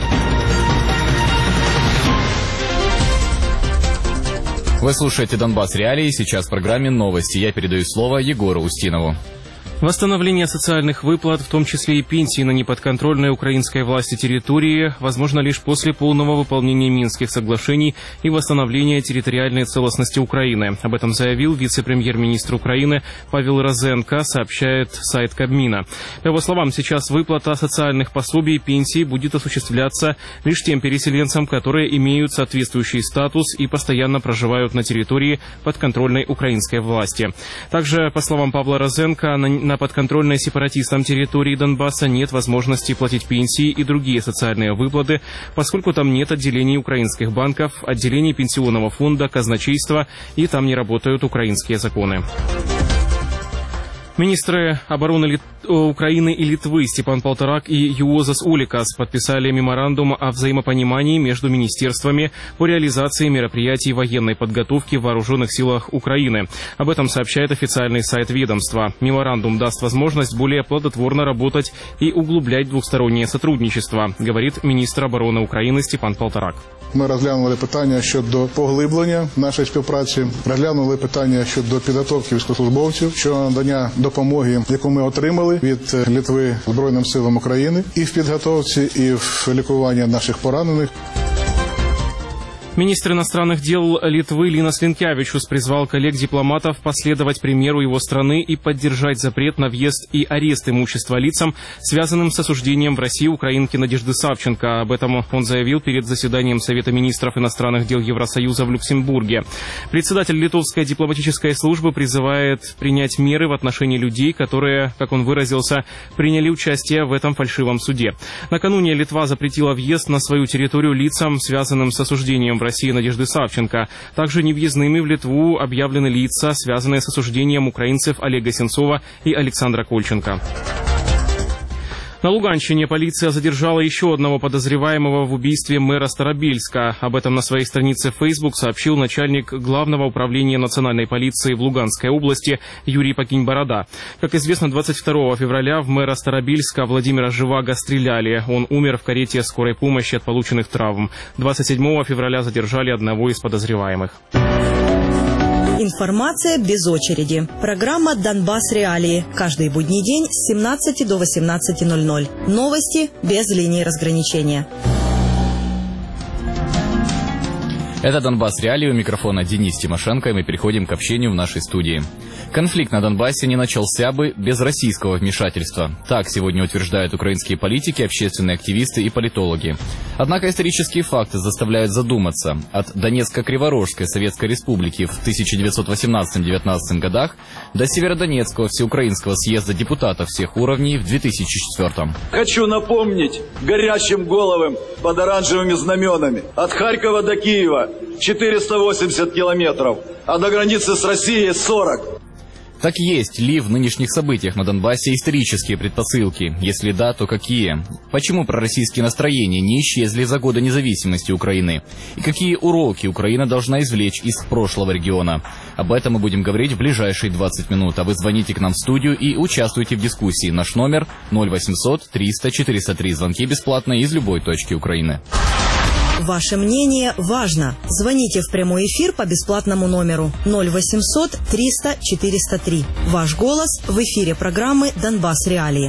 Вы слушаете «Донбасс Реалии», сейчас в программе «Новости». Я передаю слово Егору Устинову. Восстановление социальных выплат, в том числе и пенсии на неподконтрольной украинской власти территории, возможно лишь после полного выполнения Минских соглашений и восстановления территориальной целостности Украины. Об этом заявил вице-премьер-министр Украины Павел Розенко, сообщает сайт Кабмина. По его словам, сейчас выплата социальных пособий и пенсий будет осуществляться лишь тем переселенцам, которые имеют соответствующий статус и постоянно проживают на территории подконтрольной украинской власти. Также, по словам Павла Розенко, на подконтрольной сепаратистам территории Донбасса нет возможности платить пенсии и другие социальные выплаты, поскольку там нет отделений украинских банков, отделений пенсионного фонда, казначейства, и там не работают украинские законы. Министры обороны Украины и Литвы Степан Полторак и Юозас Уликас подписали меморандум о взаимопонимании между министерствами по реализации мероприятий военной подготовки в вооруженных силах Украины. Об этом сообщает официальный сайт ведомства. Меморандум даст возможность более плодотворно работать и углублять двустороннее сотрудничество, говорит министр обороны України Степан Полторак. Ми розглянули питання щодо поглиблення нашої співпраці, розглянули питання щодо підготовки військовослужбовців, щодо надання допомоги, яку ми отримали від Литви Збройним силам України і в підготовці, і в лікуванні наших поранених. Министр иностранных дел Литвы Линас Линкевичус призвал коллег-дипломатов последовать примеру его страны и поддержать запрет на въезд и арест имущества лицам, связанным с осуждением в России украинки Надежды Савченко. Об этом он заявил перед заседанием Совета министров иностранных дел Евросоюза в Люксембурге. Председатель литовской дипломатической службы призывает принять меры в отношении людей, которые, как он выразился, приняли участие в этом фальшивом суде. Накануне Литва запретила въезд на свою территорию лицам, связанным с осуждением в России Надежды Савченко. Также невъездными в Литву объявлены лица, связанные с осуждением украинцев Олега Сенцова и Александра Кольченко. На Луганщине полиция задержала еще одного подозреваемого в убийстве мэра Старобельска. Об этом на своей странице в Facebook сообщил начальник Главного управления национальной полиции в Луганской области Юрий Покинь-Борода. Как известно, 22 февраля в мэра Старобельска Владимира Живаго стреляли. Он умер в карете скорой помощи от полученных травм. 27 февраля задержали одного из подозреваемых. Информация без очереди. Программа «Донбасс Реалии». Каждый будний день с 17 до 18:00. Новости без линии разграничения. Это «Донбасс Реалии», у микрофона Денис Тимошенко, и мы переходим к общению в нашей студии. Конфликт на Донбассе не начался бы без российского вмешательства. Так сегодня утверждают украинские политики, общественные активисты и политологи. Однако исторические факты заставляют задуматься. От Донецко-Криворожской Советской Республики в 1918-19 годах до Северодонецкого Всеукраинского съезда депутатов всех уровней в 2004. Хочу напомнить горящим головам под оранжевыми знаменами. От Харькова до Киева 480 километров, а до границы с Россией 40. Так есть ли в нынешних событиях на Донбассе исторические предпосылки? Если да, то какие? Почему пророссийские настроения не исчезли за годы независимости Украины? И какие уроки Украина должна извлечь из прошлого региона? Об этом мы будем говорить в ближайшие 20 минут. А вы звоните к нам в студию и участвуйте в дискуссии. Наш номер 0800 300 403. Звонки бесплатные из любой точки Украины. Ваше мнение важно. Звоните в прямой эфир по бесплатному номеру 0800 300 403. Ваш голос в эфире программы «Донбасс Реалии».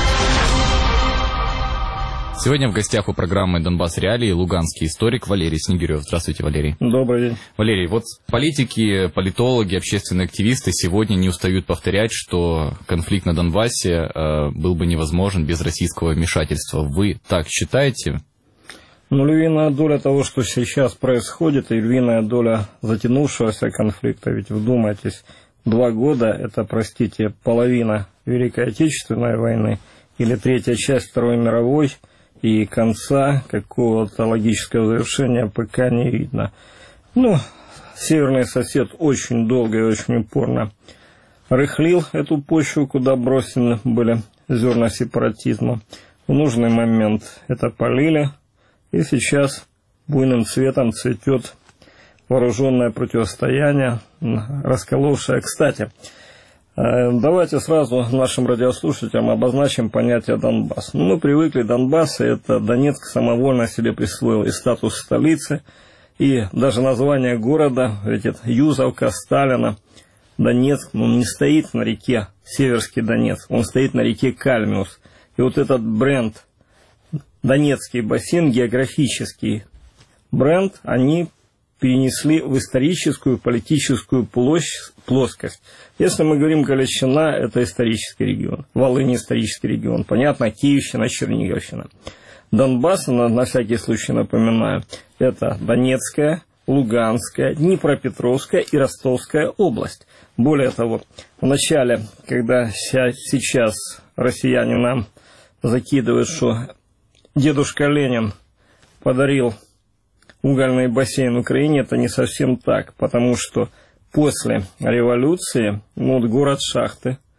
Сегодня в гостях у программы «Донбасс Реалии» луганский историк Валерий Снегирев. Здравствуйте, Валерий. Добрый день. Валерий, вот политики, политологи, общественные активисты сегодня не устают повторять, что конфликт на Донбассе был бы невозможен без российского вмешательства. Вы так считаете? Ну, львиная доля того, что сейчас происходит, и львиная доля затянувшегося конфликта, ведь вдумайтесь, 2 года, это, простите, половина Великой Отечественной войны, или 3-я часть Второй мировой, и конца какого-то логического завершения пока не видно. Ну, северный сосед очень долго и очень упорно рыхлил эту почву, куда бросены были зерна сепаратизма. В нужный момент это полили. И сейчас буйным цветом цветет вооруженное противостояние, расколовшее. Кстати, давайте сразу нашим радиослушателям обозначим понятие Донбасс. Мы привыкли, Донбасс — это Донецк самовольно себе присвоил и статус столицы, и даже название города, ведь это Юзовка, Сталина, Донецк, он не стоит на реке Северский Донецк, он стоит на реке Кальмиус. И вот этот бренд Донецкий бассейн, географический бренд, они перенесли в историческую, политическую плоскость. Если мы говорим Галичина, это исторический регион, Волынь — исторический регион, понятно, Киевщина, Черниговщина. Донбасс, на всякий случай напоминаю, это Донецкая, Луганская, Днепропетровская и Ростовская область. Более того, в начале, когда сейчас россияне нам закидывают, что дедушка Ленин подарил угольный бассейн Украине, это не совсем так, потому что после революции, вот город шахты,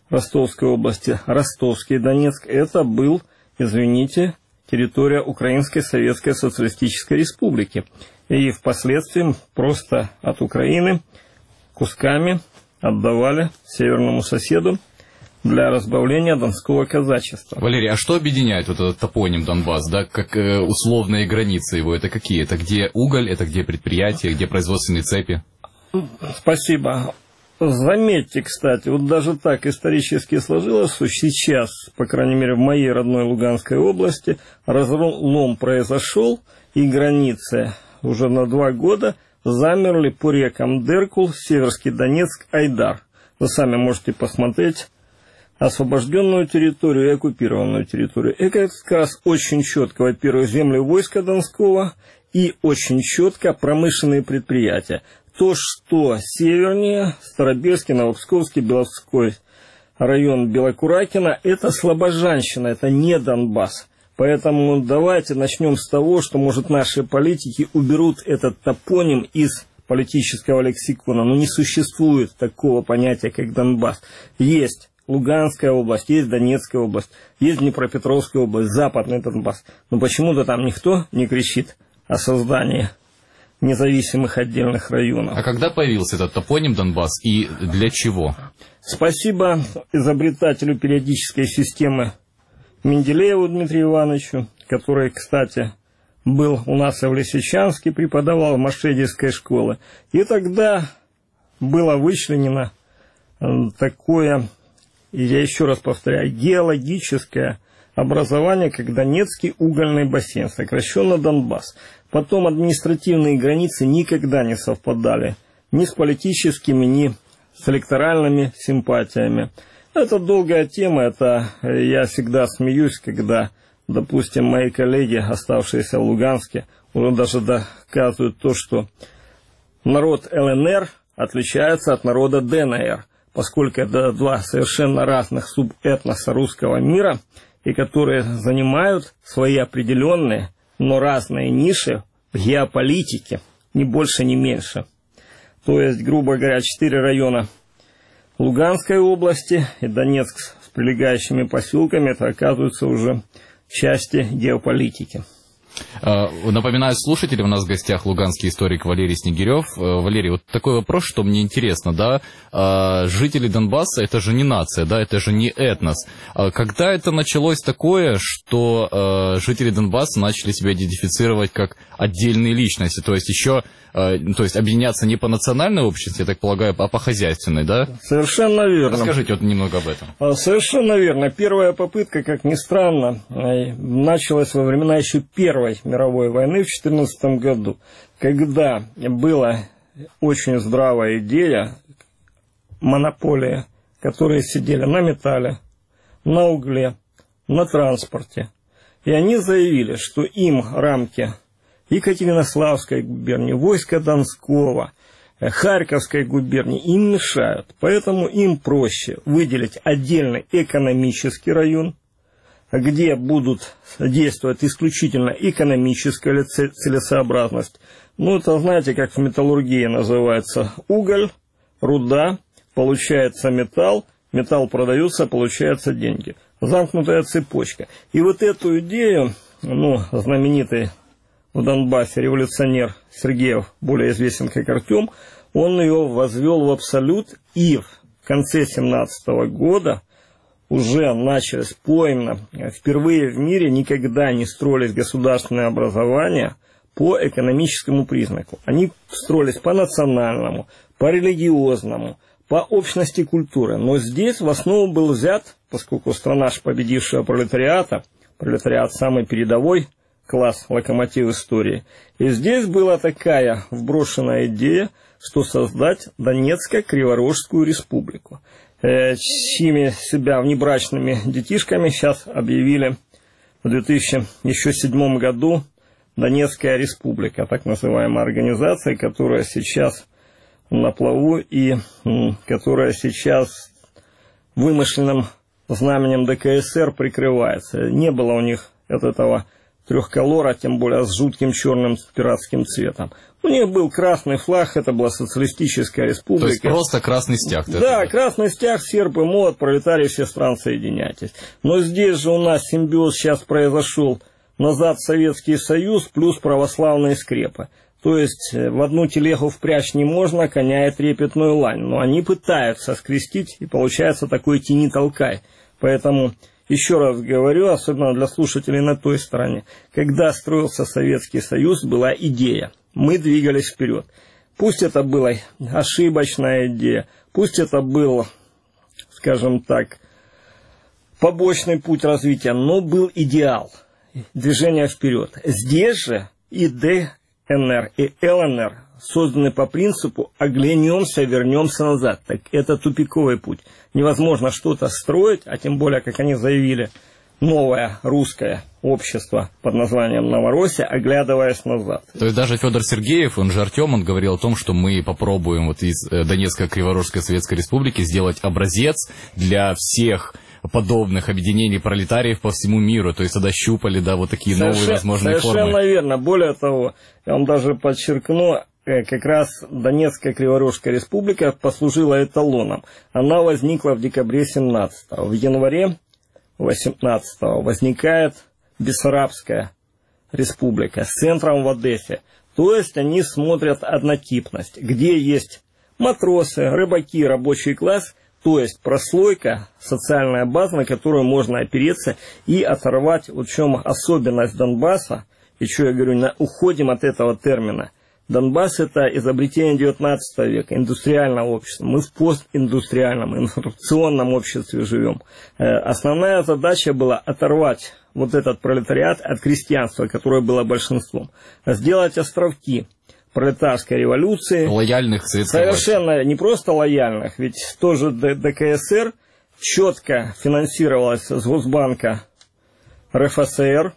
Ростовской области, Ростовский Донецк, это был, извините, территория Украинской Советской Социалистической Республики. И впоследствии просто от Украины кусками отдавали северному соседу для разбавления донского казачества. Валерий, а что объединяет вот этот топоним Донбасс, да, как условные границы его? Это какие? Это где уголь, это где предприятия, где производственные цепи? Спасибо. Заметьте, кстати, вот даже так исторически сложилось, что сейчас, по крайней мере, в моей родной Луганской области, разлом произошел, и границы уже на 2 года замерли по рекам Деркул, Северский Донецк, Айдар. Вы сами можете посмотреть освобожденную территорию и оккупированную территорию. Это как раз очень четко, во-первых, земли войска Донского и очень четко промышленные предприятия. То, что севернее, Старобельский, Новопсковский, Беловской район Белокуракина, это слобожанщина, это не Донбасс. Поэтому давайте начнем с того, что, может, наши политики уберут этот топоним из политического лексикона. Но не существует такого понятия, как Донбасс. Есть Луганская область, есть Донецкая область, есть Днепропетровская область, Западный Донбасс. Но почему-то там никто не кричит о создании независимых отдельных районов. А когда появился этот топоним Донбасс и для чего? Спасибо изобретателю периодической системы Менделееву Дмитрию Ивановичу, который, кстати, был у нас и в Лисичанске, преподавал в Машедевской школе. И тогда было вычленено такое, и я еще раз повторяю, геологическое образование, как Донецкий угольный бассейн, сокращенно Донбасс. Потом административные границы никогда не совпадали ни с политическими, ни с электоральными симпатиями. Это долгая тема, это я всегда смеюсь, когда, допустим, мои коллеги, оставшиеся в Луганске, уже даже доказывают то, что народ ЛНР отличается от народа ДНР, поскольку это 2 совершенно разных субэтноса русского мира, и которые занимают свои определенные, но разные ниши в геополитике, ни больше, ни меньше. То есть, грубо говоря, 4 района Луганской области и Донецк с прилегающими поселками, это оказывается уже части геополитики. Напоминаю слушателям, у нас в гостях луганский историк Валерий Снегирев. Валерий, вот такой вопрос, что мне интересно, да, жители Донбасса это же не нация, да, это же не этнос. Когда это началось такое, что жители Донбасса начали себя идентифицировать как отдельные личности, то есть еще, то есть объединяться не по национальной общности, я так полагаю, а по хозяйственной, да? Совершенно верно. Расскажите вот немного об этом. Совершенно верно. Первая попытка, как ни странно, началась во времена еще Первой мировой войны в 2014 году, когда была очень здравая идея монополии, которые сидели на металле, на угле, на транспорте. И они заявили, что им рамки Екатеринославской губернии, войска Донского, Харьковской губернии им мешают. Поэтому им проще выделить отдельный экономический район, где будут действовать исключительно экономическая целесообразность. Ну, это, знаете, как в металлургии называется: уголь, руда, получается металл, металл продается, получаются деньги. Замкнутая цепочка. И вот эту идею, знаменитый в Донбассе революционер Сергеев, более известен как Артем, он ее возвел в абсолют, и в конце 17 года уже началось поймно. Впервые в мире никогда не строились государственные образования по экономическому признаку. Они строились по национальному, по религиозному, по общности культуры. Но здесь в основу был взят, поскольку страна же победившего пролетариата, пролетариат самый передовой класс, локомотив истории. И здесь была такая вброшенная идея, что создать Донецко-Криворожскую республику, чьими себя внебрачными детишками сейчас объявили в 2007 году Донецкая республика, так называемая организация, которая сейчас на плаву и которая сейчас вымышленным знаменем ДКСР прикрывается. Не было у них от этого трехколора, тем более с жутким черным пиратским цветом. У них был красный флаг, это была социалистическая республика. То есть просто красный стяг. Да, красный стяг, серп и молот, пролетарии всех стран, соединяйтесь. Но здесь же у нас симбиоз сейчас произошел. Назад Советский Союз плюс православные скрепы. То есть в одну телегу впрячь не можно, коня и трепетную лань. Но они пытаются скрестить, и получается такой тяни-толкай. Поэтому, еще раз говорю, особенно для слушателей на той стороне, когда строился Советский Союз, была идея. Мы двигались вперед. Пусть это была ошибочная идея, пусть это был, скажем так, побочный путь развития, но был идеал движения вперед. Здесь же и ДНР, и ЛНР созданы по принципу «оглянемся, вернемся назад». Так это тупиковый путь. Невозможно что-то строить, а тем более, как они заявили, новое русское общество под названием Новороссия, оглядываясь назад. То есть даже Федор Сергеев, он же Артем, он говорил о том, что мы попробуем вот из Донецкой Криворожской Советской Республики сделать образец для всех подобных объединений пролетариев по всему миру. То есть тогда щупали, да, вот такие новые возможные формы. Совершенно верно. Более того, я вам даже подчеркну, как раз Донецкая Криворожская Республика послужила эталоном. Она возникла в декабре 17-го. В январе 18-го возникает Бессарабская республика с центром в Одессе. То есть они смотрят однотипность, где есть матросы, рыбаки, рабочий класс, то есть прослойка, социальная база, на которую можно опереться и оторвать, вот в чем особенность Донбасса, и что я говорю, уходим от этого термина. Донбасс – это изобретение 19 века, индустриального общества. Мы в постиндустриальном, информационном обществе живем. Основная задача была оторвать вот этот пролетариат от крестьянства, которое было большинством. Сделать островки пролетарской революции. Лояльных советских совершенно не просто лояльных, ведь тоже ДКСР четко финансировалась с Госбанка РФСР,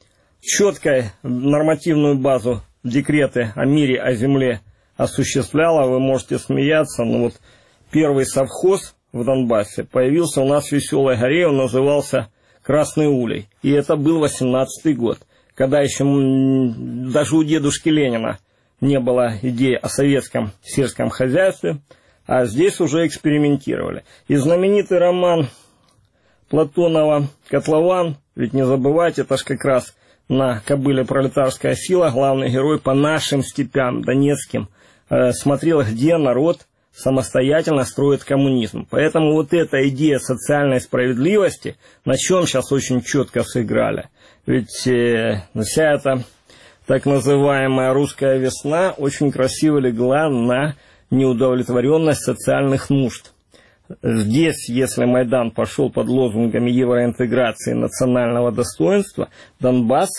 четкую нормативную базу декреты о мире, о земле осуществляла. Вы можете смеяться, но вот первый совхоз в Донбассе появился у нас в Веселой горе, он назывался Красный Улей. И это был 18-й год, когда еще даже у дедушки Ленина не было идеи о советском сельском хозяйстве, а здесь уже экспериментировали. И знаменитый роман Платонова «Котлован», ведь не забывайте, это ж как раз на кобыле «Пролетарская сила», главный герой по нашим степям донецким смотрел, где народ самостоятельно строит коммунизм. Поэтому вот эта идея социальной справедливости, на чем сейчас очень четко сыграли. Ведь вся эта так называемая русская весна очень красиво легла на неудовлетворенность социальных нужд. Здесь, если Майдан пошел под лозунгами евроинтеграции, национального достоинства, Донбасс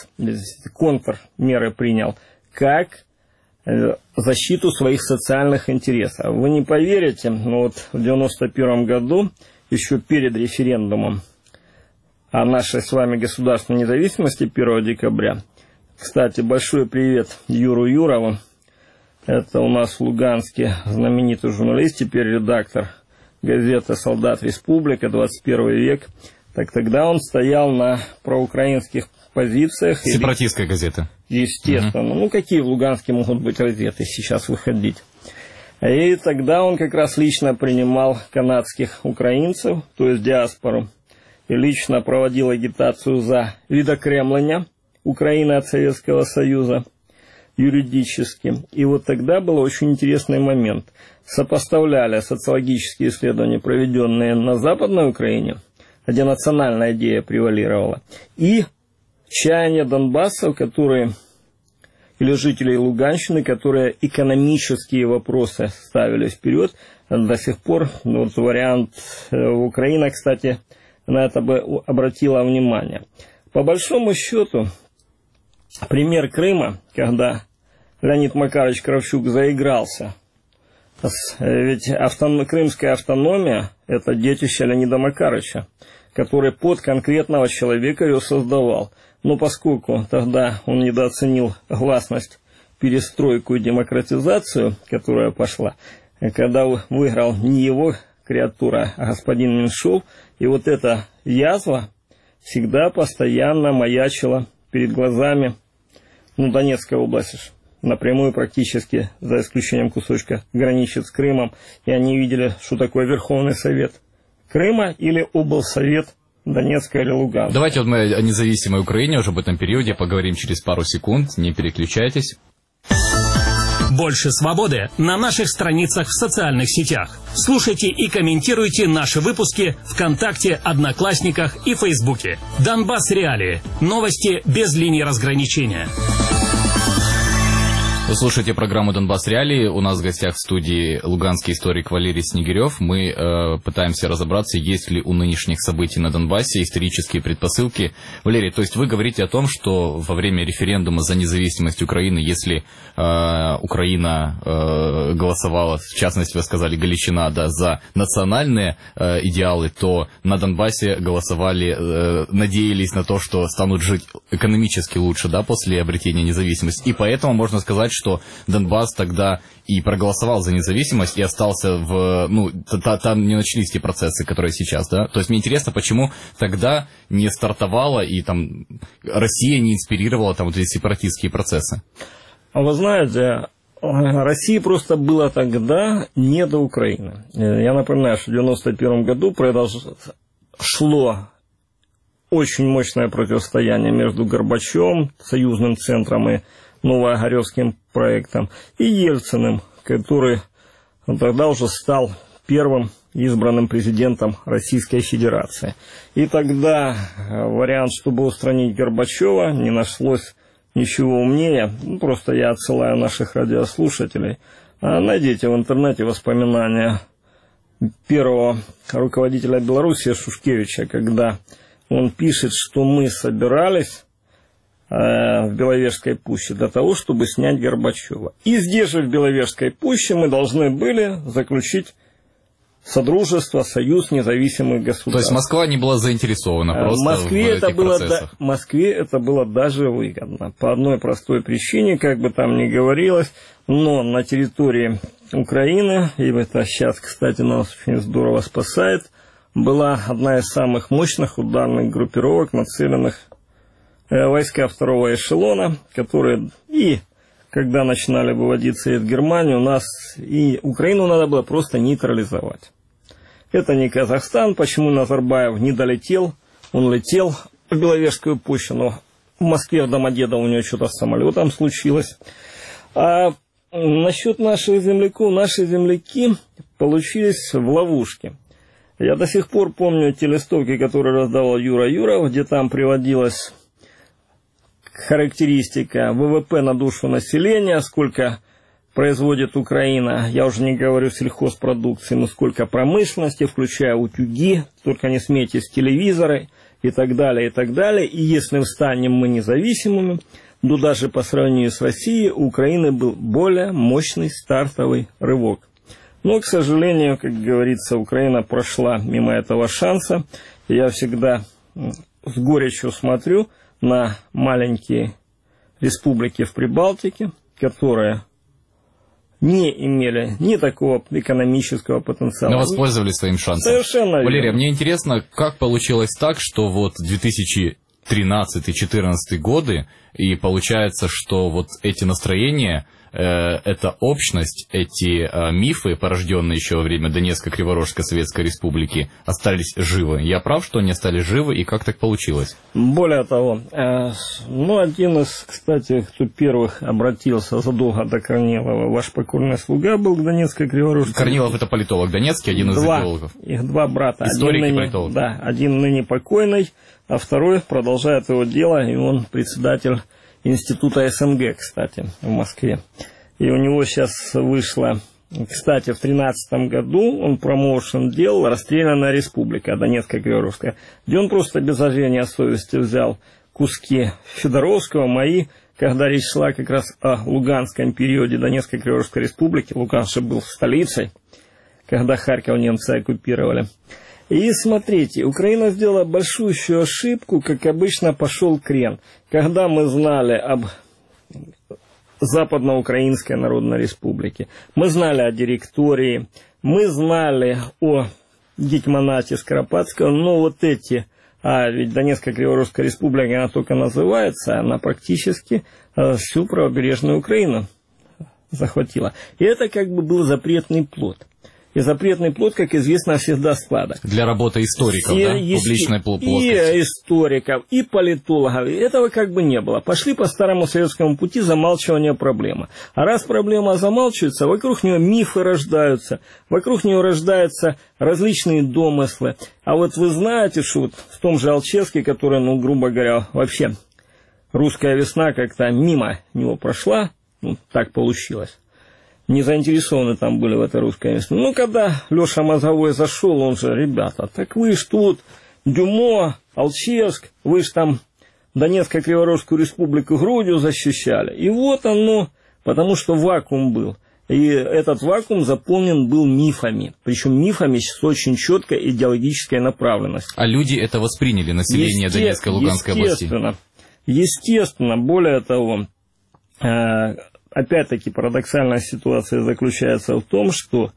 контрмеры принял как защиту своих социальных интересов. Вы не поверите, но вот в 1991 году, еще перед референдумом о нашей с вами государственной независимости 1 декабря, кстати, большой привет Юру Юрову, это у нас в Луганске знаменитый журналист, теперь редактор газеты «Солдат Республика», 21 век, так тогда он стоял на проукраинских позициях. Сепаратистская газета. Естественно. Ну, какие в Луганске могут быть газеты сейчас выходить? И тогда он как раз лично принимал канадских украинцев, то есть диаспору, и лично проводил агитацию за видокремление Украины от Советского Союза юридически. И вот тогда был очень интересный момент. Сопоставляли социологические исследования, проведенные на Западной Украине, где национальная идея превалировала, и чаяния донбассов, которые, или жителей Луганщины, которые экономические вопросы ставили вперед. До сих пор вот вариант Украина, кстати, на это бы обратила внимание. По большому счету, пример Крыма, когда Леонид Макарович Кравчук заигрался, ведь крымская автономия – это детище Леонида Макарыча, который под конкретного человека ее создавал. Но поскольку тогда он недооценил гласность, перестройку и демократизацию, которая пошла, когда выиграл не его креатура, а господин Меньшов, и вот эта язва всегда постоянно маячила перед глазами, Донецкая область напрямую практически, за исключением кусочка, граничит с Крымом, и они видели, что такое Верховный Совет Крыма или облсовет Донецка или Луганска. Давайте мы о независимой Украине уже в этом периоде поговорим через пару секунд, не переключайтесь. Больше свободы на наших страницах в социальных сетях. Слушайте и комментируйте наши выпуски ВКонтакте, Одноклассниках и Фейсбуке. Донбасс Реалии. Новости без линии разграничения. Вы слушаете программу «Донбасс Реалии». У нас в гостях в студии луганский историк Валерий Снегирев. Мы пытаемся разобраться, есть ли у нынешних событий на Донбассе исторические предпосылки. Валерий, то есть вы говорите о том, что во время референдума за независимость Украины, если Украина голосовала, в частности, вы сказали, Галичина, да, за национальные идеалы, то на Донбассе голосовали, надеялись на то, что станут жить экономически лучше, да, после обретения независимости. И поэтому можно сказать, что Донбасс тогда и проголосовал за независимость и остался там не начались те процессы, которые сейчас, да? То есть мне интересно, почему тогда не стартовала и там Россия не инспирировала там вот эти сепаратистские процессы? А вы знаете, России просто было тогда не до Украины. Я напоминаю, что в 1991 году шло очень мощное противостояние между Горбачевым, союзным центром и Новоогаревским проектом, и Ельциным, который тогда уже стал первым избранным президентом Российской Федерации. И тогда вариант, чтобы устранить Горбачева, не нашлось ничего умнее. Просто я отсылаю наших радиослушателей. Найдите в интернете воспоминания первого руководителя Белоруссии Шушкевича, когда он пишет, что мы собирались в Беловежской пуще для того, чтобы снять Горбачева. И здесь же, в Беловежской пуще, мы должны были заключить содружество, союз независимых государств. То есть Москва не была заинтересована просто в этих процессах? Москве это было даже выгодно. По одной простой причине, как бы там ни говорилось, но на территории Украины, и это сейчас, кстати, нас очень здорово спасает, была одна из самых мощных ударных группировок, нацеленных войска второго эшелона, которые и когда начинали выводиться из Германии, у нас и Украину надо было просто нейтрализовать. Это не Казахстан, почему Назарбаев не долетел, он летел в Беловежскую пущу, но в Москве, в Домодедово у него что-то с самолетом случилось. А насчет наших земляков, наши земляки получились в ловушке. Я до сих пор помню те листовки, которые раздавал Юра Юров, где там приводилось характеристика ВВП на душу населения, сколько производит Украина, я уже не говорю сельхозпродукции, но сколько промышленности, включая утюги, только не смейтесь, телевизоры и так далее, и так далее. И если станем мы независимыми, то даже по сравнению с Россией у Украины был более мощный стартовый рывок. Но, к сожалению, как говорится, Украина прошла мимо этого шанса. Я всегда с горечью смотрю на маленькие республики в Прибалтике, которые не имели ни такого экономического потенциала. Но воспользовались своим шансом. Совершенно верно. Валерий, мне интересно, как получилось так, что вот 2013-2014 годы, и получается, что вот эти настроения, эта общность, эти мифы, порожденные еще во время Донецко-Криворожской Советской Республики, остались живы. Я прав, что они остались живы, и как так получилось? Более того, один из, кстати, кто первых обратился задолго до Корнилова, ваш покорный слуга был к Донецко-Криворожской. Корнилов — это политолог донецкий, один из идеологов. Их два брата. Историк и политолог. Да, один ныне покойный, а второй продолжает его дело, и он председатель Института СНГ, кстати, в Москве. И у него сейчас вышло, кстати, в 2013 году он промоушен делал «Расстрелянная республика» Донецко-Криворожская, где он просто без зазрения совести взял куски Федоровского, мои, когда речь шла как раз о луганском периоде Донецко-Криворожской республики. Луганск же был столицей, когда Харьков немцы оккупировали. И смотрите, Украина сделала большущую ошибку, как обычно пошел крен. Когда мы знали об Западноукраинской Народной Республике, мы знали о директории, мы знали о гетьманате Скоропадского, но вот эти А ведь Донецкая Криворожская республика, она только называется, она практически всю правобережную Украину захватила. И это как бы был запретный плод. И запретный плод, как известно, всегда склада. Для работы историков, да? Публичной плоскости. И историков, и политологов. Этого как бы не было. Пошли по старому советскому пути замалчивания проблемы. А раз проблема замалчивается, вокруг нее мифы рождаются, вокруг нее рождаются различные домыслы. А вот вы знаете, что вот в том же Алчевске, который, ну, грубо говоря, вообще русская весна как-то мимо него прошла, ну, так получилось. Не заинтересованы там были в этой русской весне. Ну, когда Леша Мозговой зашел, он же, ребята, так вы ж тут Дюмо, Алчевск, вы ж там Донецкую Криворожскую республику грудью защищали. И вот оно, потому что вакуум был. И этот вакуум заполнен был мифами. Причем мифами с очень четкой идеологической направленностью. А люди это восприняли, население Донецкой и Луганской области? Естественно. Более того, опять-таки парадоксальная ситуация заключается в том, что,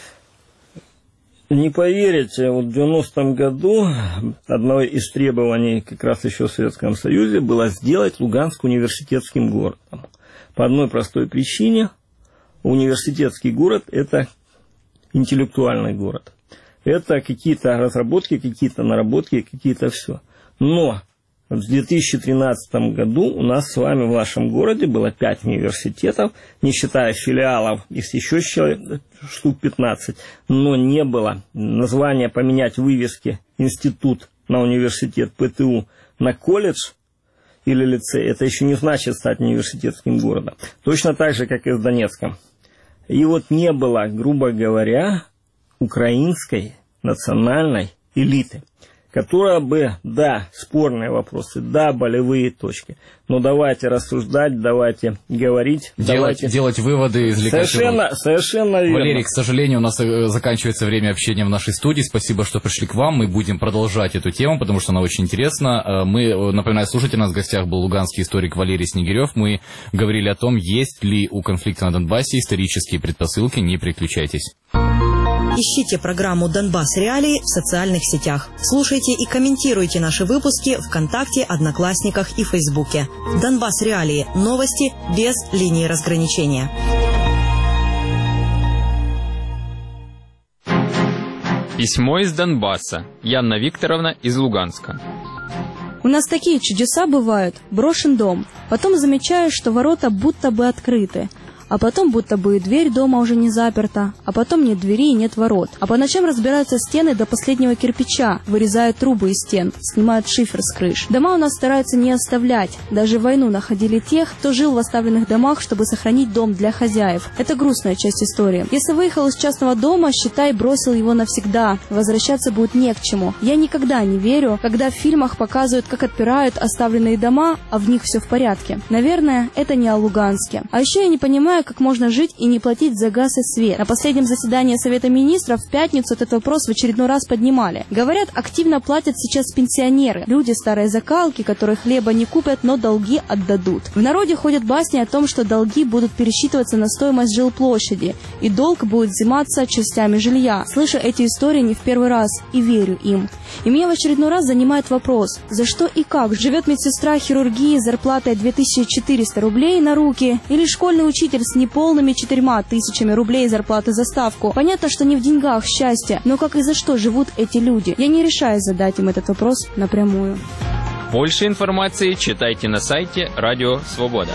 не поверите, вот в 90-м году одно из требований как раз еще в Советском Союзе было сделать Луганск университетским городом. По одной простой причине: университетский город – это интеллектуальный город. Это какие-то разработки, какие-то наработки, какие-то все. Но в 2013 году у нас с вами в вашем городе было 5 университетов, не считая филиалов, их еще штук 15, но не было названия поменять вывески институт на университет ПТУ на колледж или лицей. Это еще не значит стать университетским городом. Точно так же, как и с Донецком. И вот не было, грубо говоря, украинской национальной элиты, которая бы, да, спорные вопросы, да, болевые точки, но давайте рассуждать, давайте говорить, делать выводы, извлекать. Совершенно верно. Валерий, к сожалению, у нас заканчивается время общения в нашей студии. Спасибо, что пришли к вам. Мы будем продолжать эту тему, потому что она очень интересна. Мы, напоминаю слушателям, у нас в гостях был луганский историк Валерий Снегирев. Мы говорили о том, есть ли у конфликта на Донбассе исторические предпосылки. Не переключайтесь. Ищите программу «Донбасс Реалии» в социальных сетях. Слушайте и комментируйте наши выпуски ВКонтакте, Одноклассниках и Фейсбуке. «Донбасс Реалии» – новости без линии разграничения. Письмо из Донбасса. Яна Викторовна из Луганска. У нас такие чудеса бывают. Брошен дом. Потом замечаешь, что ворота будто бы открыты. А потом будто бы и дверь дома уже не заперта, а потом нет двери и нет ворот. А по ночам разбираются стены до последнего кирпича, вырезают трубы из стен, снимают шифер с крыш. Дома у нас стараются не оставлять. Даже в войну находили тех, кто жил в оставленных домах, чтобы сохранить дом для хозяев. Это грустная часть истории. Если выехал из частного дома, считай, бросил его навсегда. Возвращаться будет не к чему. Я никогда не верю, когда в фильмах показывают, как отпирают оставленные дома, а в них все в порядке. Наверное, это не о Луганске. А еще я не понимаю, как можно жить и не платить за газ и свет. На последнем заседании Совета Министров в пятницу этот вопрос в очередной раз поднимали. Говорят, активно платят сейчас пенсионеры. Люди старой закалки, которые хлеба не купят, но долги отдадут. В народе ходят басни о том, что долги будут пересчитываться на стоимость жилплощади, и долг будет взиматься частями жилья. Слышу эти истории не в первый раз и верю им. И меня в очередной раз занимает вопрос, за что и как живет медсестра хирургии с зарплатой 2400 рублей на руки или школьный учитель с неполными 4000 рублей зарплаты за ставку. Понятно, что не в деньгах счастье, но как и за что живут эти люди? Я не решаюсь задать им этот вопрос напрямую. Больше информации читайте на сайте Радио Свобода.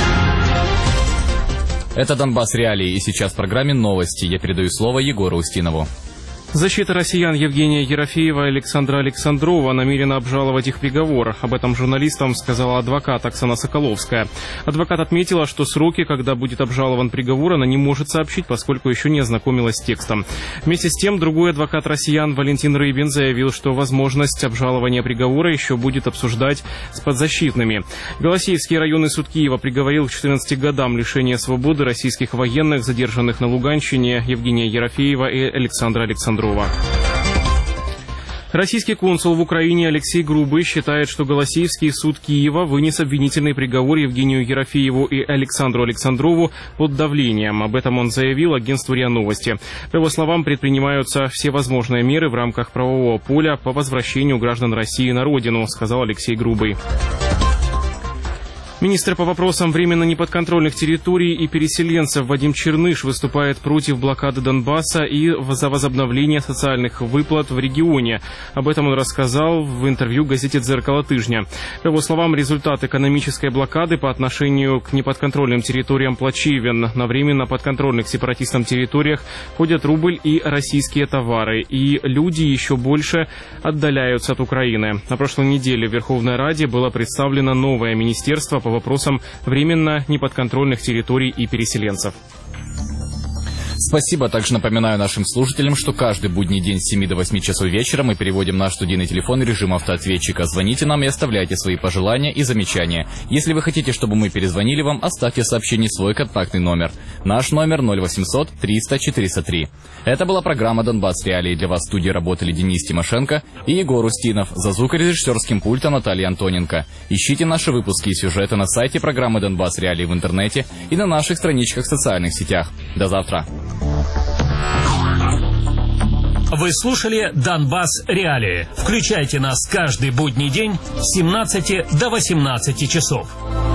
Это «Донбасс Реалии», и сейчас в программе «Новости». Я передаю слово Егору Устинову. Защита россиян Евгения Ерофеева и Александра Александрова намерена обжаловать их приговор. Об этом журналистам сказала адвокат Оксана Соколовская. Адвокат отметила, что сроки, когда будет обжалован приговор, она не может сообщить, поскольку еще не ознакомилась с текстом. Вместе с тем, другой адвокат россиян Валентин Рыбин заявил, что возможность обжалования приговора еще будет обсуждать с подзащитными. Голосеевский районный суд Киева приговорил к 14 годам лишения свободы российских военных, задержанных на Луганщине, Евгения Ерофеева и Александра Александрова. Российский консул в Украине Алексей Грубый считает, что Голосеевский суд Киева вынес обвинительный приговор Евгению Ерофееву и Александру Александрову под давлением. Об этом он заявил агентству РИА Новости. По его словам, предпринимаются все возможные меры в рамках правового поля по возвращению граждан России на родину, сказал Алексей Грубый. Министр по вопросам временно неподконтрольных территорий и переселенцев Вадим Черныш выступает против блокады Донбасса и за возобновление социальных выплат в регионе. Об этом он рассказал в интервью газете «Дзеркало тыжня». По его словам, результат экономической блокады по отношению к неподконтрольным территориям плачевен. На временно подконтрольных сепаратистам территориях ходят рубль и российские товары, и люди еще больше отдаляются от Украины. На прошлой неделе в Верховной Раде было представлено новое министерство по вопросам временно неподконтрольных территорий и переселенцев. Спасибо. Также напоминаю нашим слушателям, что каждый будний день с 7 до 8 часов вечера мы переводим наш студийный телефон в режим автоответчика. Звоните нам и оставляйте свои пожелания и замечания. Если вы хотите, чтобы мы перезвонили вам, оставьте в сообщении свой контактный номер. Наш номер 0800 300 403. Это была программа «Донбасс Реалии». Для вас в студии работали Денис Тимошенко и Егор Устинов. За звукорежиссерским пультом Наталья Антоненко. Ищите наши выпуски и сюжеты на сайте программы «Донбасс Реалии» в интернете и на наших страничках в социальных сетях. До завтра. Вы слушали «Донбасс Реалии». Включайте нас каждый будний день с 17 до 18 часов.